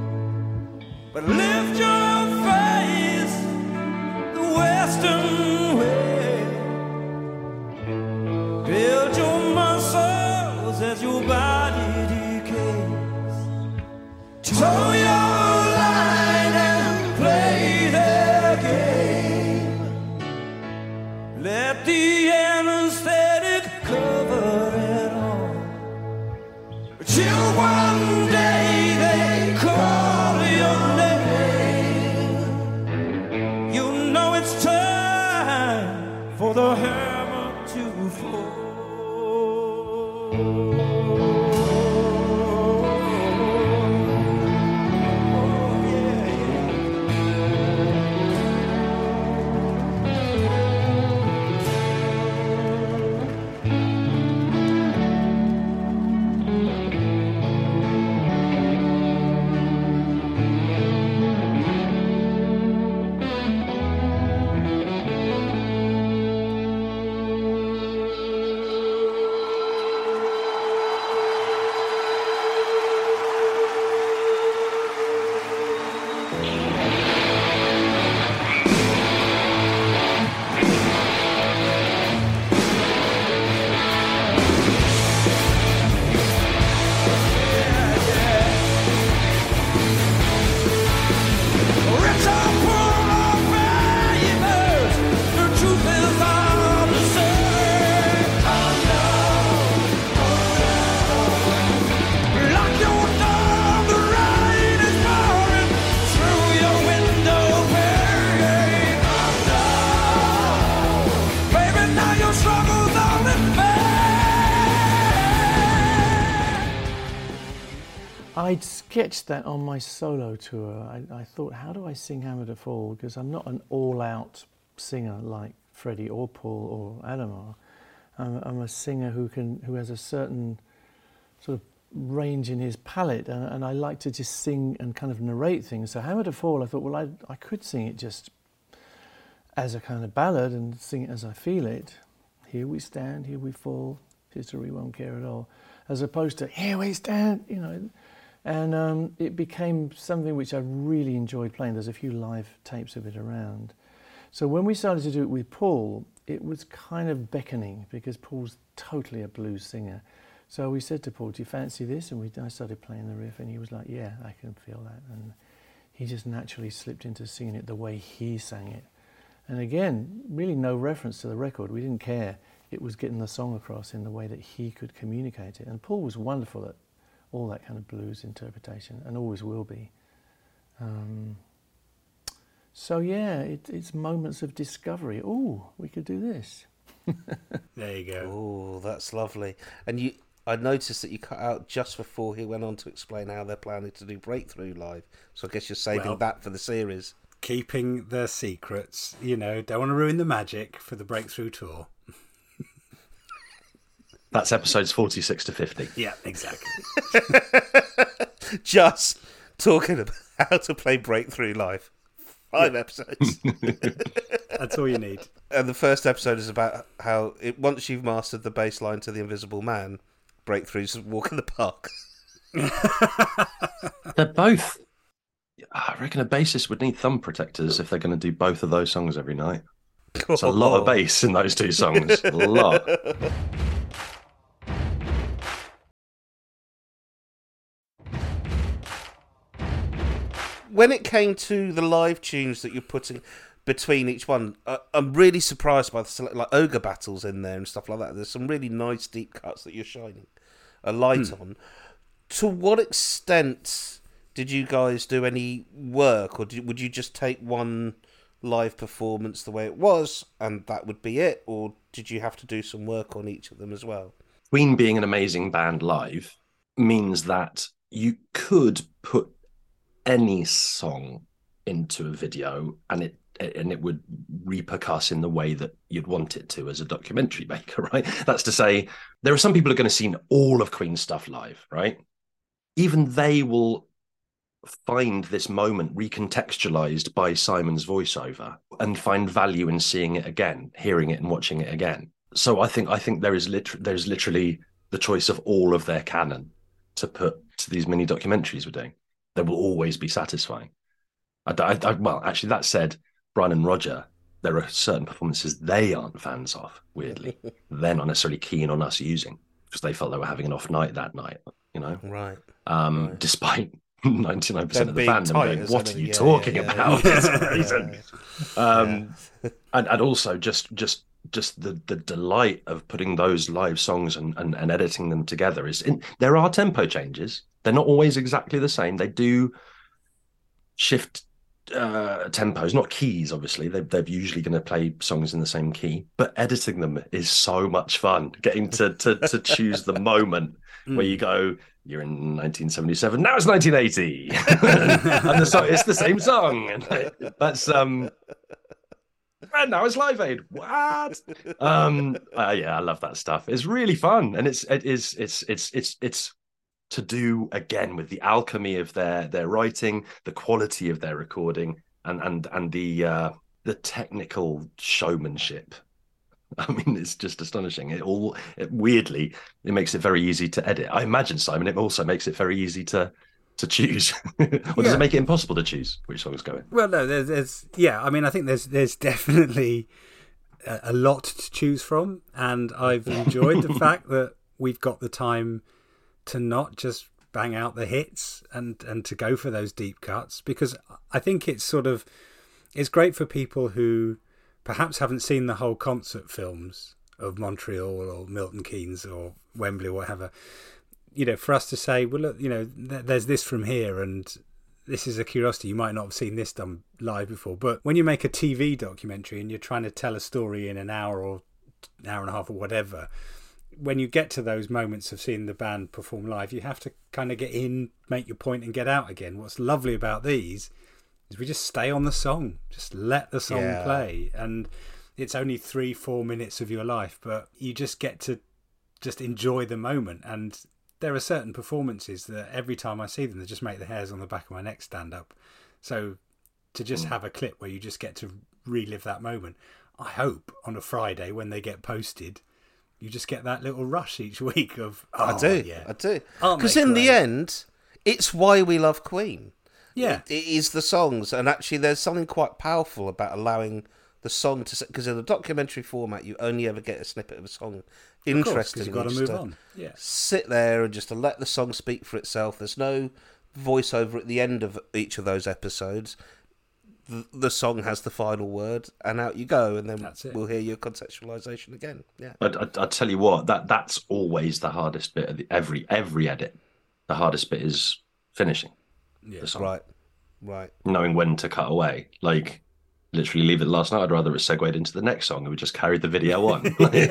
But lift your face the western way. Build your muscles as your body decays. Toe your line and play their game. Let the anesthetic cover it all. Till one day they call your name. You know it's time for the hammer to fall. I'd sketched that on my solo tour. I, I thought, how do I sing Hammer to Fall? Because I'm not an all-out singer like Freddie or Paul or Adam are. I'm, I'm a singer who can, who has a certain sort of range in his palette, and, and I like to just sing and kind of narrate things. So Hammer to Fall, I thought, well, I, I could sing it just as a kind of ballad and sing it as I feel it. Here we stand, here we fall, history won't care at all. As opposed to, here we stand, you know. And um, it became something which I really enjoyed playing. There's a few live tapes of it around. So when we started to do it with Paul, it was kind of beckoning because Paul's totally a blues singer. So we said to Paul, do you fancy this? And we, I started playing the riff and he was like, yeah, I can feel that. And he just naturally slipped into singing it the way he sang it. And again, really no reference to the record. We didn't care. It was getting the song across in the way that he could communicate it. And Paul was wonderful at all that kind of blues interpretation, and always will be. Um, so yeah, it, it's moments of discovery. Oh, we could do this. There you go. Oh, that's lovely. And you, I noticed that you cut out just before he went on to explain how they're planning to do Breakthrough live. So I guess you're saving Well, that for the series. Keeping the secrets, you know, don't want to ruin the magic for the Breakthrough tour. That's episodes forty-six to fifty. Yeah, exactly. Just talking about how to play Breakthrough live. Five yeah. episodes. That's all you need. And the first episode is about how, it, once you've mastered the bass line to The Invisible Man, Breakthrough's Walk in the Park. They're both... I reckon a bassist would need thumb protectors if they're going to do both of those songs every night. It's a lot of bass in those two songs. A lot. When it came to the live tunes that you're putting between each one, uh, I'm really surprised by the select, like Ogre Battles in there and stuff like that. There's some really nice deep cuts that you're shining a light hmm. on. To what extent did you guys do any work, or did, would you just take one live performance the way it was and that would be it, or did you have to do some work on each of them as well? Queen being an amazing band live means that you could put any song into a video and it and it would repercuss in the way that you'd want it to as a documentary maker, right? That's to say, there are some people who are going to see all of Queen's stuff live, right? Even they will find this moment recontextualized by Simon's voiceover and find value in seeing it again, hearing it and watching it again. So I think I think there is lit- there's literally the choice of all of their canon to put to these mini documentaries we're doing. They will always be satisfying. I, I, I, well, actually, that said, Brian and Roger, there are certain performances they aren't fans of, weirdly. They're not necessarily keen on us using because they felt they were having an off night that night, you know? Right. Um, right. Despite ninety-nine percent of the fandom tight, going, what are you yeah, talking yeah, yeah, about? Yeah, That's amazing. Yeah. Um, and, and also just just just the, the delight of putting those live songs and, and, and editing them together is in, there are tempo changes. They're not always exactly the same. They do shift uh, tempos, not keys, obviously. They, they're usually going to play songs in the same key, but editing them is so much fun. Getting to to, to choose the moment mm. where you go, you're in nineteen seventy-seven, now it's nineteen eighty. And the song, it's the same song. That's... um. And now it's Live Aid. What? um, uh, yeah, I love that stuff. It's really fun, and it's it is it's it's it's it's to do again with the alchemy of their their writing, the quality of their recording, and and and the uh, the technical showmanship. I mean, it's just astonishing. It all it, weirdly it makes it very easy to edit. I imagine, Simon, it also makes it very easy to. to choose. Or does yeah. it make it impossible to choose which songs go in? Well, no, there's, there's yeah, I mean, I think there's there's definitely a, a lot to choose from, and I've enjoyed the fact that we've got the time to not just bang out the hits and, and to go for those deep cuts, because I think it's sort of, it's great for people who perhaps haven't seen the whole concert films of Montreal or Milton Keynes or Wembley or whatever. You know, for us to say, well, look, you know, th- there's this from here, and this is a curiosity. You might not have seen this done live before, but when you make a T V documentary and you're trying to tell a story in an hour or an hour and a half or whatever, when you get to those moments of seeing the band perform live, you have to kind of get in, make your point, and get out again. What's lovely about these is we just stay on the song, just let the song Yeah. play, and it's only three, four minutes of your life, but you just get to just enjoy the moment. And there are certain performances that every time I see them, they just make the hairs on the back of my neck stand up. So to just have a clip where you just get to relive that moment, I hope on a Friday when they get posted, you just get that little rush each week of, oh, I do, yeah. I do. Aren't Because they in the great? end, it's why we love Queen. Yeah. It, it is the songs, and actually there's something quite powerful about allowing the song to... Because in the documentary format, you only ever get a snippet of a song. Interesting. You've got to just move to on. Yeah. sit there and just to let the song speak for itself. There's no voiceover at the end of each of those episodes. The, the song has the final word, and out you go, and then That's it. we'll hear your contextualization again. Yeah. I, I, I tell you what, that that's always the hardest bit of the, every every edit. The hardest bit is finishing Yeah. the song, Right. Right. knowing when to cut away. Like literally leave it last night. I'd rather it segued into the next song and we just carried the video on.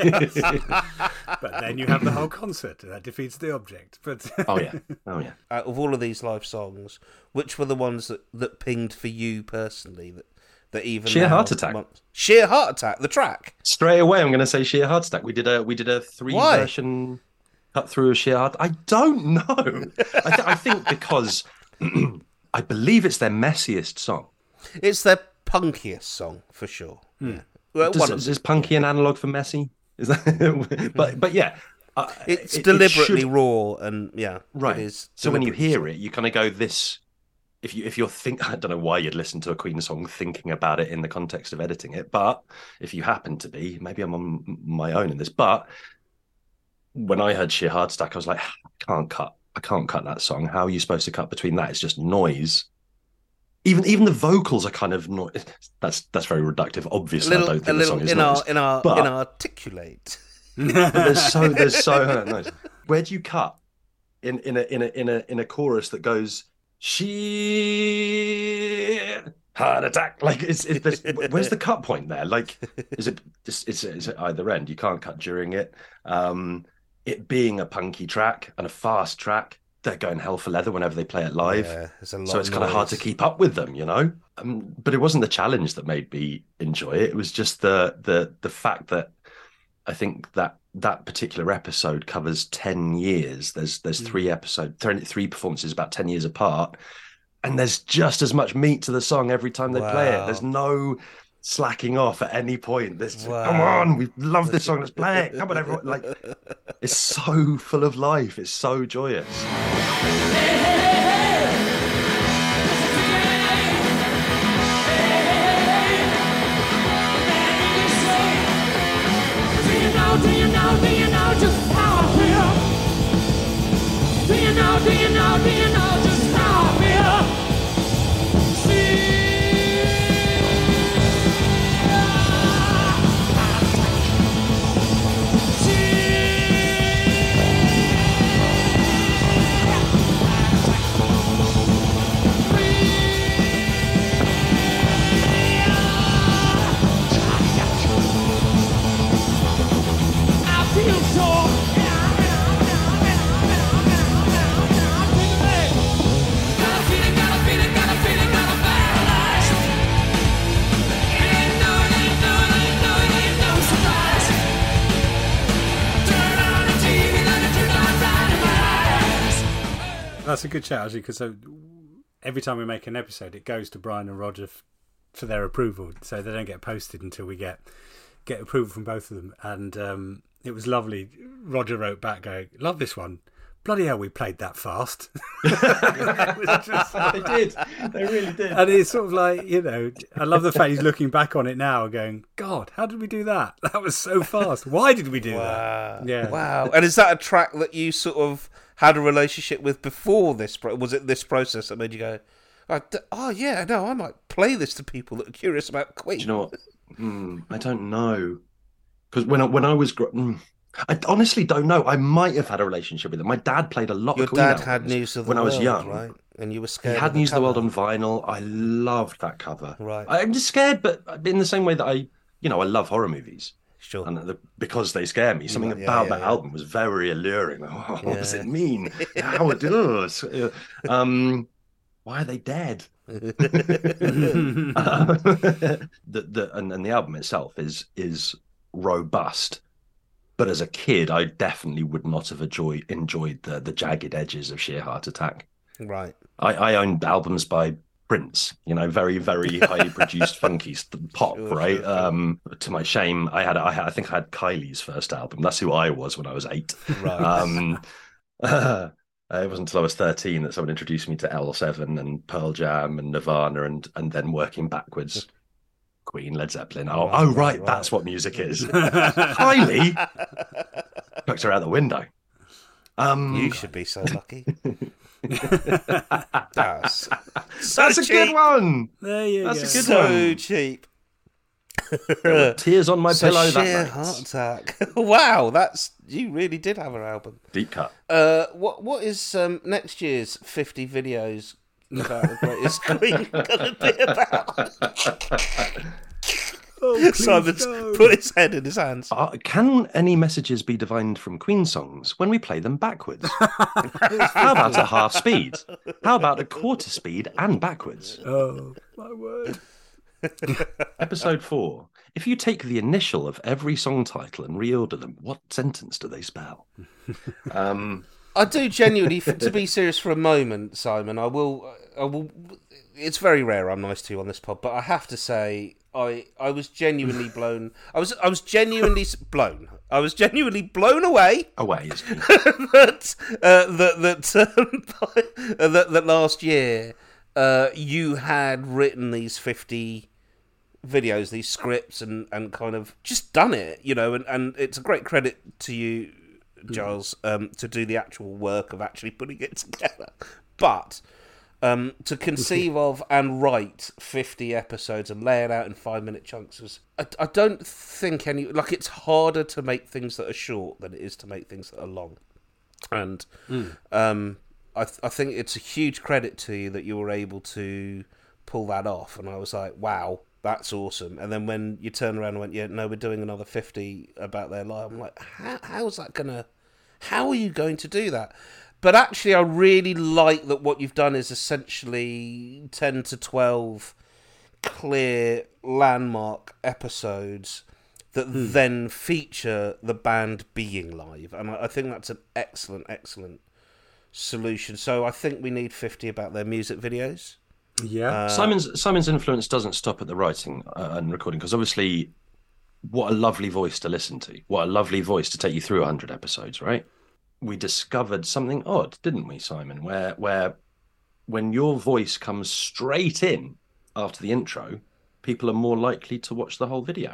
But then you have the whole concert, and that defeats the object. But oh yeah, oh yeah. Out of all of these live songs, which were the ones that, that pinged for you personally? That that even Sheer now- Heart Attack. months- Sheer Heart Attack. The track. Straight away, I'm going to say Sheer Heart Attack. We did a we did a three Why? version cut through of Sheer Heart. I don't know. I, th- I think because I believe it's their messiest song. It's their punkiest song for sure. Yeah. Well, Does, one of is punky an analog for messy? Is that? but but yeah, uh, It's it- it deliberately should- raw, and yeah, right. It is so when you deliberately hear it, you kind of go this. If you if you're think, I don't know why you'd listen to a Queen song thinking about it in the context of editing it, but if you happen to be, maybe I'm on my own in this. But when I heard Sheer Heart Attack, I was like, I can't cut, I can't cut that song. How are you supposed to cut between that? It's just noise. Even even the vocals are kind of no- that's that's very reductive. Obviously, a little, I don't a think the little song is in noise. our in our but- inarticulate. But there's so there's so nice. Where do you cut in in a in a in a in a chorus that goes sheer heart attack? Like it's, it's there's, where's the cut point there? Like is it is, is it is it either end? You can't cut during it. Um, it being a punky track and a fast track, they're going hell for leather whenever they play it live. Yeah, there's a lot So it's of kind of hard to noise. keep up with them, you know. Um, but it wasn't the challenge that made me enjoy it. It was just the the the fact that I think that that particular episode covers ten years. There's there's three episodes, three performances about ten years apart, and there's just as much meat to the song every time they play it. Wow. There's no slacking off at any point. There's Wow. come on, we love this song. Let's play it. Come on, everyone! Like it's so full of life. It's so joyous. That's a good shout, actually, because so every time we make an episode, it goes to Brian and Roger f- for their approval, so they don't get posted until we get get approval from both of them. And um, it was lovely. Roger wrote back going, "Love this one. Bloody hell, we played that fast." It was just- They did. They really did. and it's sort of like, you know, I love the fact he's looking back on it now and going, God, how did we do that? That was so fast. Why did we do that? Yeah. Wow. And is that a track that you sort of had a relationship with before this? Pro- was it this process that made you go, oh, d- oh yeah, no, I might play this to people that are curious about Queen? Do you know what? Mm, I don't know. Because when I, when I was... Gr- mm, I honestly don't know. I might have had a relationship with it. My dad played a lot Your of Queen dad had albums News of the when I World, was young. right? And you were He scared. had of News of the World cover. on vinyl. I loved that cover. Right. I'm just scared, but in the same way that I, you know, I love horror movies. Sure. And the, because they scare me, something Yeah, about yeah, that yeah. album was very alluring. Oh, what does Yeah. it mean? How it does? Um, why are they dead? uh, the, the, and, and the album itself is is robust. But as a kid, I definitely would not have enjoyed enjoyed the the jagged edges of Sheer Heart Attack. Right. I, I owned albums by Prince, you know, very, very highly produced, funky pop, Sure, right? sure, sure. Um, to my shame, I had, I had, I think I had Kylie's first album. That's who I was when I was eight. Right. Um, uh, it wasn't until I was thirteen that someone introduced me to L seven and Pearl Jam and Nirvana, and and then working backwards, Queen, Led Zeppelin. Oh, Right, oh, right, right, right. that's what music is. Kylie chucked her out the window. Um, You should be so lucky. That's, so that's a cheap. good one. There you That's go. a good So one. cheap. There were tears on my so pillow that Sheer night. Heart Attack. Wow, that's you really did have an album. Deep cut. Uh, what what is um, next year's fifty videos about the greatest Queen going to be about? Oh, Simon's put his head in his hands. Uh, can any messages be divined from Queen songs when we play them backwards? How about a half speed? How about a quarter speed and backwards? Oh, my word. Episode four. If you take the initial of every song title and reorder them, what sentence do they spell? Um, I do genuinely, f- to be serious for a moment, Simon. I will. I will. It's very rare I'm nice to you on this pod, but I have to say, I I was genuinely blown. I was I was genuinely s- blown. I was genuinely blown away away is key. that uh, that that, um, that that last year uh, you had written these fifty videos, these scripts, and, and kind of just done it, you know. And, and it's a great credit to you, Giles, um, to do the actual work of actually putting it together. But um, to conceive of and write fifty episodes and lay it out in five minute chunks was, I, I don't think any, like, it's harder to make things that are short than it is to make things that are long. And Mm. um, I, th- I think it's a huge credit to you that you were able to pull that off. And I was like, wow, that's awesome. And then when you turn around and went, yeah, no, we're doing another fifty about their life, I'm like, how, how is that going to, how are you going to do that? But actually, I really like that what you've done is essentially ten to twelve clear landmark episodes that Hmm. then feature the band being live. And I I think that's an excellent, excellent solution. So I think we need fifty about their music videos. Yeah. Simon's Simon's influence doesn't stop at the writing uh, and recording, because obviously, what a lovely voice to listen to. What a lovely voice to take you through one hundred episodes, right? We discovered something odd, didn't we, Simon? Where where when your voice comes straight in after the intro, people are more likely to watch the whole video.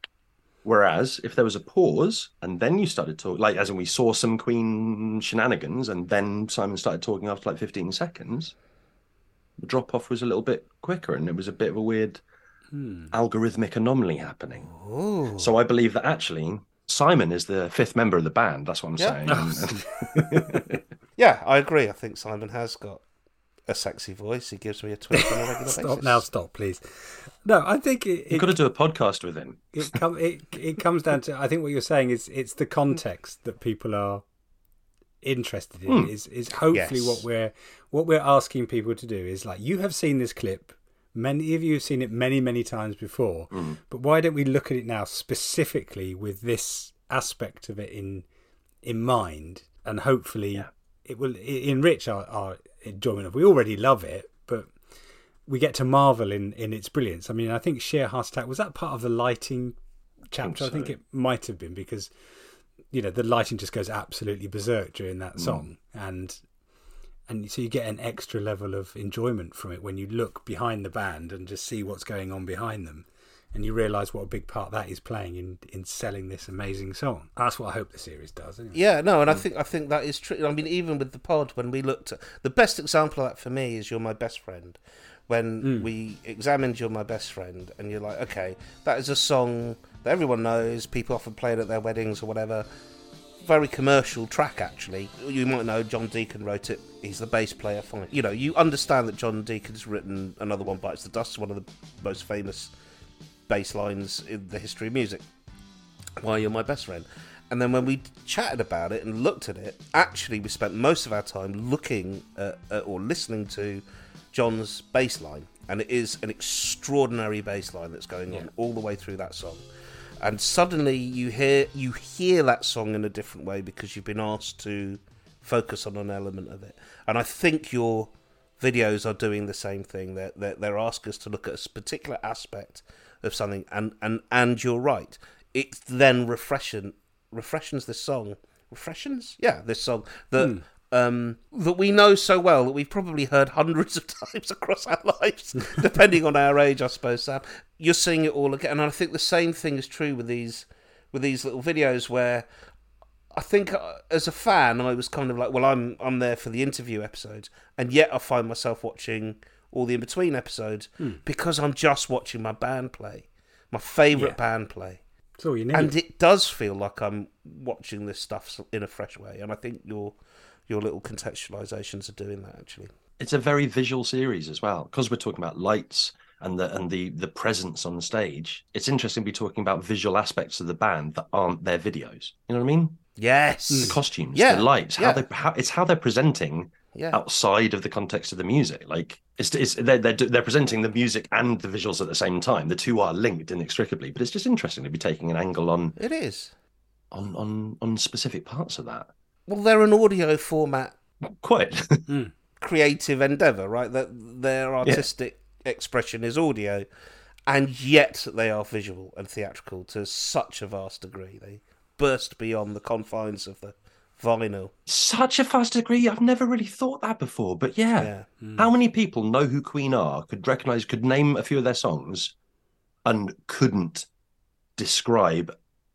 Whereas if there was a pause and then you started talking, like as in we saw some Queen shenanigans and then Simon started talking after like fifteen seconds, the drop off was a little bit quicker and it was a bit of a weird Hmm. algorithmic anomaly happening. Ooh. So I believe that actually Simon is the fifth member of the band. That's what I'm Yeah. saying. And- and- Yeah, I agree. I think Simon has got a sexy voice. He gives me a twitch on a regular Stop basis. now, stop, please. No, I think it, You've it, got to do a podcast with him. it, com- it, it comes down to, I think what you're saying is it's the context that people are interested in. Hmm. Is is hopefully Yes. what we're what we're asking people to do is like, you have seen this clip. Many of you have seen it many, many times before, Mm. but why don't we look at it now specifically with this aspect of it in in mind, and hopefully Yeah. it will e- enrich our, our enjoyment of. We already love it, but we get to marvel in, in its brilliance. I mean, I think Sheer Heart Attack, was that part of the lighting chapter? I think, so. it might have been, because you know the lighting just goes absolutely berserk during that Mm. song, and and so you get an extra level of enjoyment from it when you look behind the band and just see what's going on behind them, and you realise what a big part that is playing in, in selling this amazing song. That's what I hope the series does. Anyway. Yeah, no, and I think I think that is true. I mean, even with the pod, when we looked at the best example of that for me is You're My Best Friend. When Mm. we examined You're My Best Friend, and you're like, okay, that is a song that everyone knows. People often play it at their weddings or whatever. Very commercial track, actually. You might know John Deacon wrote it. He's the bass player. Fine, you know, you understand that John Deacon's written Another One Bites the Dust, one of the most famous bass lines in the history of music. Why You're My Best Friend. And then when we chatted about it and looked at it, actually we spent most of our time looking at, at or listening to John's bass line. And it is an extraordinary bass line that's going on yeah. all the way through that song. And suddenly you hear you hear that song in a different way because you've been asked to focus on an element of it. And I think your videos are doing the same thing. They're, they're, they're asking us to look at a particular aspect of something. And, and, and you're right. It then refreshen, refreshens this song. Refreshens? Yeah, this song. That... Mm. Um, that we know so well that we've probably heard hundreds of times across our lives, depending on our age, I suppose, Sam. You're seeing it all again, and I think the same thing is true with these with these little videos where I think uh, as a fan, I was kind of like, well, I'm I'm there for the interview episodes, and yet I find myself watching all the in-between episodes hmm. because I'm just watching my band play, my favourite yeah. band play. That's all you need. And it does feel like I'm watching this stuff in a fresh way, and I think you're Your little contextualizations are doing that, actually. It's a very visual series as well, because we're talking about lights and the and the the presence on the stage. It's interesting to be talking about visual aspects of the band that aren't their videos. You know what I mean? Yes. The costumes, yeah. the lights, how yeah. they how it's how they're presenting yeah. outside of the context of the music. Like it's it's they're, they're they're presenting the music and the visuals at the same time. The two are linked inextricably. But it's just interesting to be taking an angle on. It is on on on specific parts of that. Well, they're an audio format, quite creative endeavour, right? That their artistic yeah. expression is audio, and yet they are visual and theatrical to such a vast degree. They burst beyond the confines of the vinyl. Such a vast degree. I've never really thought that before, but yeah. yeah. Mm. How many people know who Queen are, could recognise, could name a few of their songs, and couldn't describe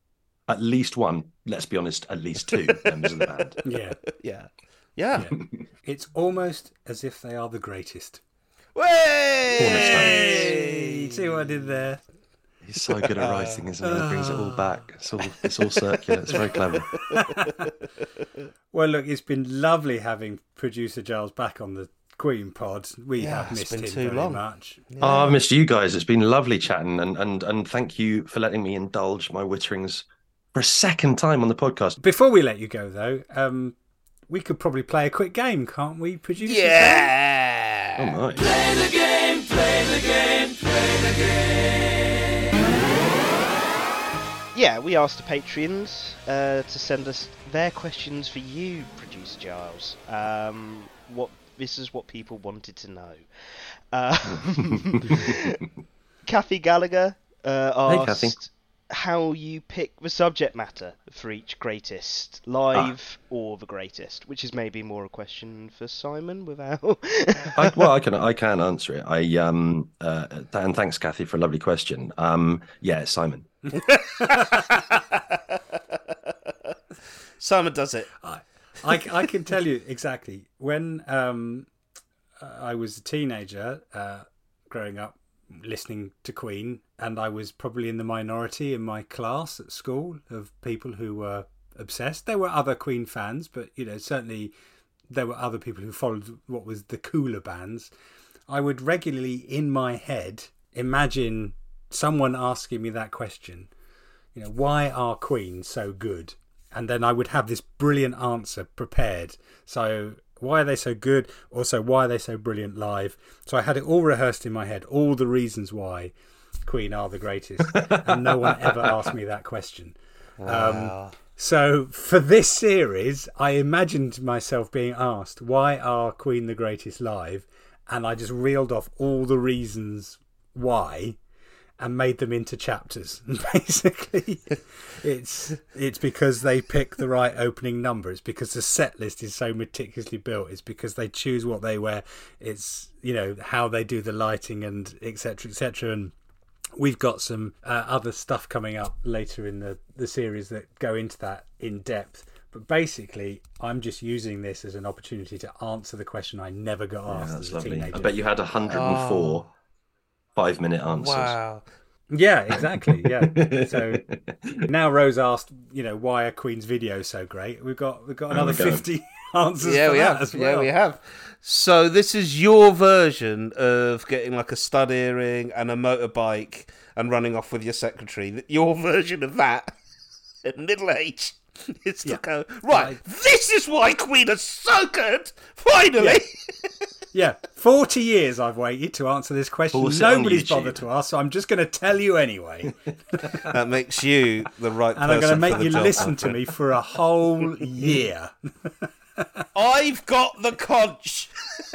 at least one, let's be honest, at least two members of the band. Yeah. Yeah. Yeah. yeah. It's almost as if they are the greatest. Way! See what I did there? He's so good at writing, isn't he? He brings it all back. It's all, it's all circular. It's very clever. Well, look, it's been lovely having producer Giles back on the Queen pod. We yeah, have missed him too very long. much. Yeah. Oh, I've missed you guys. It's been lovely chatting, and, and, and thank you for letting me indulge my witterings for a second time on the podcast. Before we let you go, though, um, we could probably play a quick game, can't we, producer? Yeah! Oh, my. Play the game, play the game, play the game. Yeah, we asked the Patreons uh, to send us their questions for you, producer Giles. Um, what This is what people wanted to know. Uh, Kathy Gallagher uh, asked... Hey, Kathy. How you pick the subject matter for each greatest, live ah. or the greatest, which is maybe more a question for Simon without. I, well, I can I can answer it. I um uh, and thanks, Kathy, for a lovely question. Um, yeah, Simon. Simon does it. I, I I can tell you exactly when um I was a teenager uh, growing up, listening to Queen, and I was probably in the minority in my class at school of people who were obsessed. There were other Queen fans, but you know, certainly there were other people who followed what was the cooler bands. I would regularly in my head imagine someone asking me that question, you know, why are Queen so good? And then I would have this brilliant answer prepared. So why are they so good? Also, why are they so brilliant live? So I had it all rehearsed in my head, all the reasons why Queen are the greatest. And no one ever asked me that question. Wow. Um, so for this series, I imagined myself being asked, why are Queen the greatest live? And I just reeled off all the reasons why and made them into chapters. And basically, it's it's because they pick the right opening number. It's because the set list is so meticulously built. It's because they choose what they wear. It's, you know, how they do the lighting and et cetera, et cetera. And we've got some uh, other stuff coming up later in the, the series that go into that in depth. But basically, I'm just using this as an opportunity to answer the question I never got asked yeah, that's as a lovely. teenager. I bet you had one hundred and four oh. five-minute answers. Wow. Yeah, exactly. Yeah. So now Rose asked, you know, why are Queen's videos so great? We've got we've got another oh fifty answers. Yeah, for we that have. as well. Yeah, we have. So this is your version of getting like a stud earring and a motorbike and running off with your secretary. Your version of that. at middle age is to Yeah. go, right, I- this is why Queen are so good, finally! Yeah, forty years I've waited to answer this question. Force it on Nobody's YouTube. bothered to ask, so I'm just going to tell you anyway. That makes you the right And I'm going to person make for the you job, listen my to friend. me for a whole year. I've got the conch!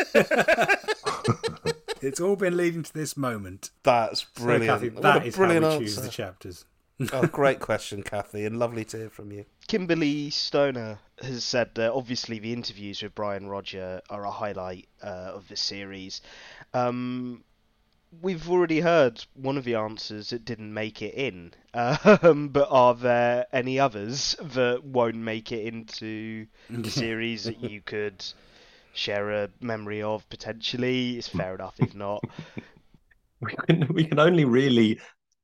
It's all been leading to this moment. That's brilliant. So, Kathy, What that a is brilliant how we choose answer. the chapters. Oh, great question, Kathy, and lovely to hear from you. Kimberly Stoner has said uh, obviously the interviews with Brian Roger are a highlight uh, of the series. Um, we've already heard one of the answers that didn't make it in, um, but are there any others that won't make it into the series that you could share a memory of potentially? It's fair enough if not. We can, we can only really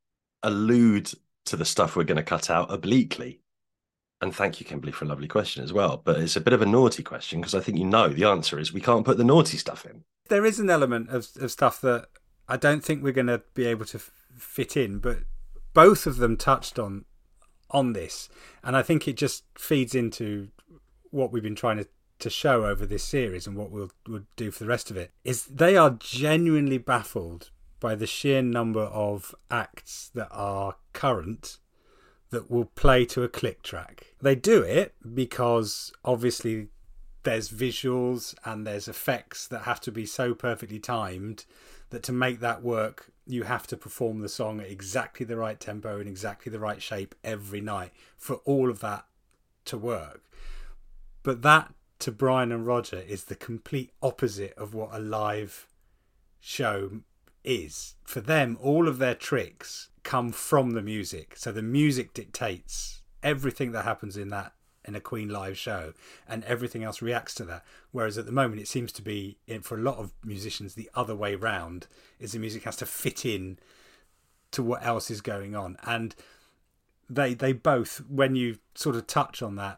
allude to the stuff we're going to cut out obliquely. And thank you, Kimberly, for a lovely question as well. But it's a bit of a naughty question because I think you know the answer is we can't put the naughty stuff in. There is an element of, of stuff that I don't think we're going to be able to f- fit in, but both of them touched on on this. And I think it just feeds into what we've been trying to, to show over this series and what we'll, we'll do for the rest of it, is they are genuinely baffled by the sheer number of acts that are current that will play to a click track. They do it because obviously there's visuals and there's effects that have to be so perfectly timed that to make that work, you have to perform the song at exactly the right tempo and exactly the right shape every night for all of that to work. But that, to Brian and Roger, is the complete opposite of what a live show is. For them, all of their tricks come from the music. So the music dictates everything that happens in that in a Queen live show, and everything else reacts to that. Whereas at the moment, it seems to be, for a lot of musicians, the other way round, is the music has to fit in to what else is going on. And they they both, when you sort of touch on that,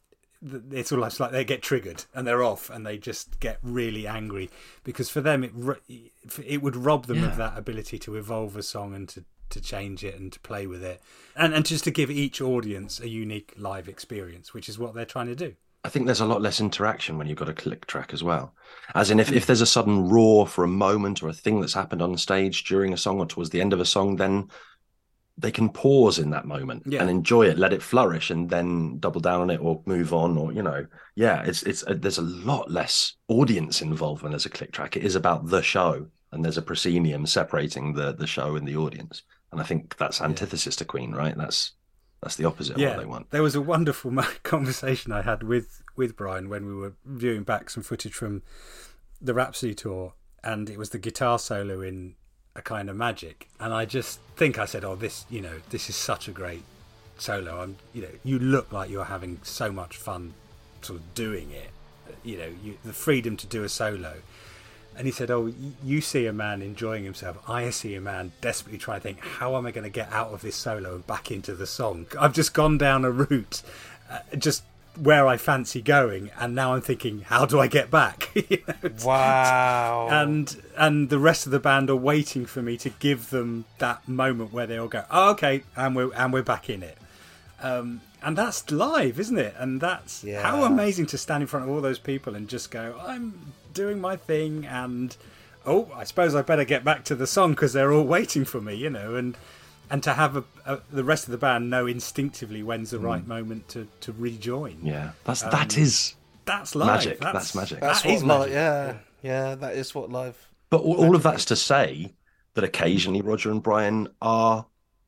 it's almost like they get triggered and they're off and they just get really angry because for them it it would rob them yeah. of that ability to evolve a song and to, to change it and to play with it and, and just to give each audience a unique live experience, which is what they're trying to do. I think there's a lot less interaction when you've got a click track as well. As in if, if there's a sudden roar for a moment or a thing that's happened on stage during a song or towards the end of a song, then they can pause in that moment yeah. and enjoy it, let it flourish, and then double down on it or move on, or you know, yeah, it's it's uh, there's a lot less audience involvement as a click track. It is about the show, and there's a proscenium separating the the show and the audience. And I think that's antithesis yeah. to Queen, right? That's that's the opposite of yeah. what they want. There was a wonderful conversation I had with with Brian when we were viewing back some footage from the Rhapsody tour, and it was the guitar solo in A Kind of Magic, and I just think I said, oh, this, you know, this is such a great solo. I'm, you know, you look like you're having so much fun sort of doing it, you know, you, the freedom to do a solo. And he said, oh, you see a man enjoying himself, I see a man desperately trying to think, how am I going to get out of this solo and back into the song? I've just gone down a route uh, just where I fancy going, and now I'm thinking, how do I get back? You know, wow. And and the rest of the band are waiting for me to give them that moment where they all go, oh, okay, and we're and we're back in it. Um, and that's live, isn't it? And that's yeah. how amazing to stand in front of all those people and just go, I'm doing my thing, and oh, I suppose I better get back to the song because they're all waiting for me, you know, and and to have a, a, the rest of the band know instinctively when's the mm. right moment to, to rejoin. Yeah, that's um, that is that's live. Magic. That's, that's magic. That's that what is live. magic. Yeah, yeah, that is what live. But all, all of that's to say that occasionally Roger and Brian are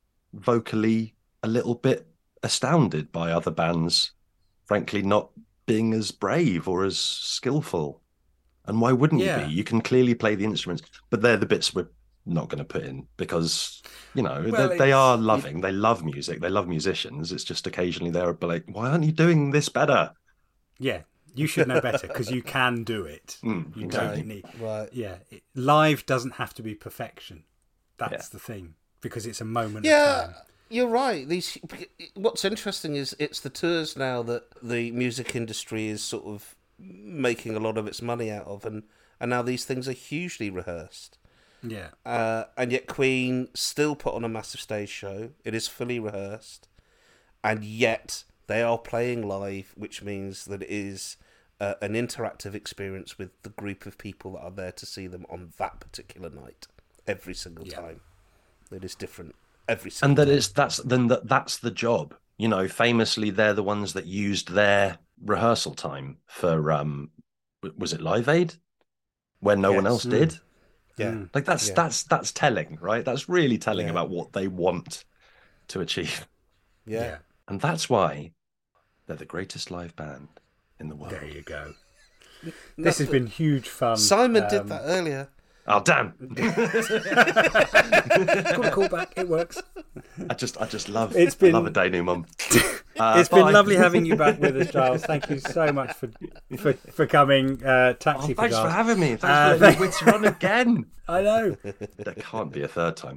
vocally a little bit astounded by other bands, frankly, not being as brave or as skillful. And why wouldn't yeah. you be? You can clearly play the instruments, but they're the bits we're not going to put in because, you know, well, they, they are loving. They love music. They love musicians. It's just occasionally they're like, why aren't you doing this better? Yeah, you should know better because you can do it. Mm, you exactly. don't need. Right. Yeah, it, live doesn't have to be perfection. That's yeah. the thing, because it's a moment yeah, of time. You're right. These. What's interesting is it's the tours now that the music industry is sort of making a lot of its money out of, and, and now these things are hugely rehearsed. Yeah. Uh, and yet Queen still put on a massive stage show. It is fully rehearsed. and yet they are playing live, which means that it is uh, an interactive experience with the group of people that are there to see them on that particular night, every single Yeah. time. It is different every single And that time. is that's then that that's the job. You know, famously, they're the ones that used their rehearsal time for um, w- was it Live Aid, when no one Yes. else Mm. did. Yeah. Like that's Yeah. that's that's telling, right? That's really telling Yeah. about what they want to achieve, Yeah. and that's why they're the greatest live band in the world. There you go. This has been huge fun. Simon did Um, that earlier. Oh damn! Got a call back. It works. I just I just love It's I been- love a day new mum. Uh, It's been bye. lovely having you back with us, Giles. Thank you so much for for, for coming. Uh, Oh, taxi for thanks for Giles. having me. Thanks Uh, for letting me wits run again. I know. There can't be a third time.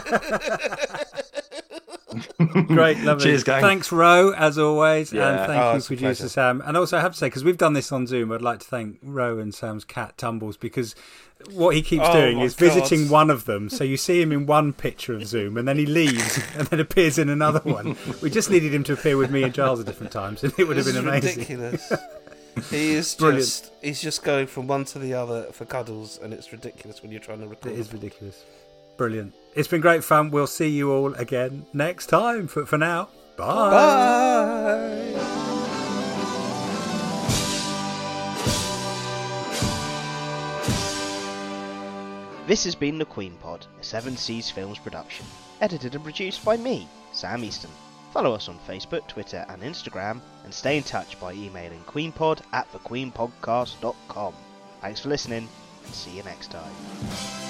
Great, lovely. Cheers, gang. Thanks, Ro, as always, Yeah. and thank Oh, you, it's a producer pleasure. Sam. And also, I have to say, because we've done this on Zoom, I'd like to thank Ro and Sam's cat Tumbles, because what he keeps Oh, doing my is visiting God. one of them. So you see him in one picture of Zoom, and then he leaves, and then appears in another one. We just needed him to appear with me and Giles at different times, and it would have This been is amazing. ridiculous. He is Brilliant. just he's just going from one to the other for cuddles, and it's ridiculous when you're trying to record. It is ridiculous. Brilliant. It's been great fun. We'll see you all again next time. For, for now, bye. Bye. This has been The Queen Pod, a Seven Seas Films production, edited and produced by me, Sam Easton. Follow us on Facebook, Twitter and Instagram, and stay in touch by emailing queenpod at the queen podcast dot com. Thanks for listening, and see you next time.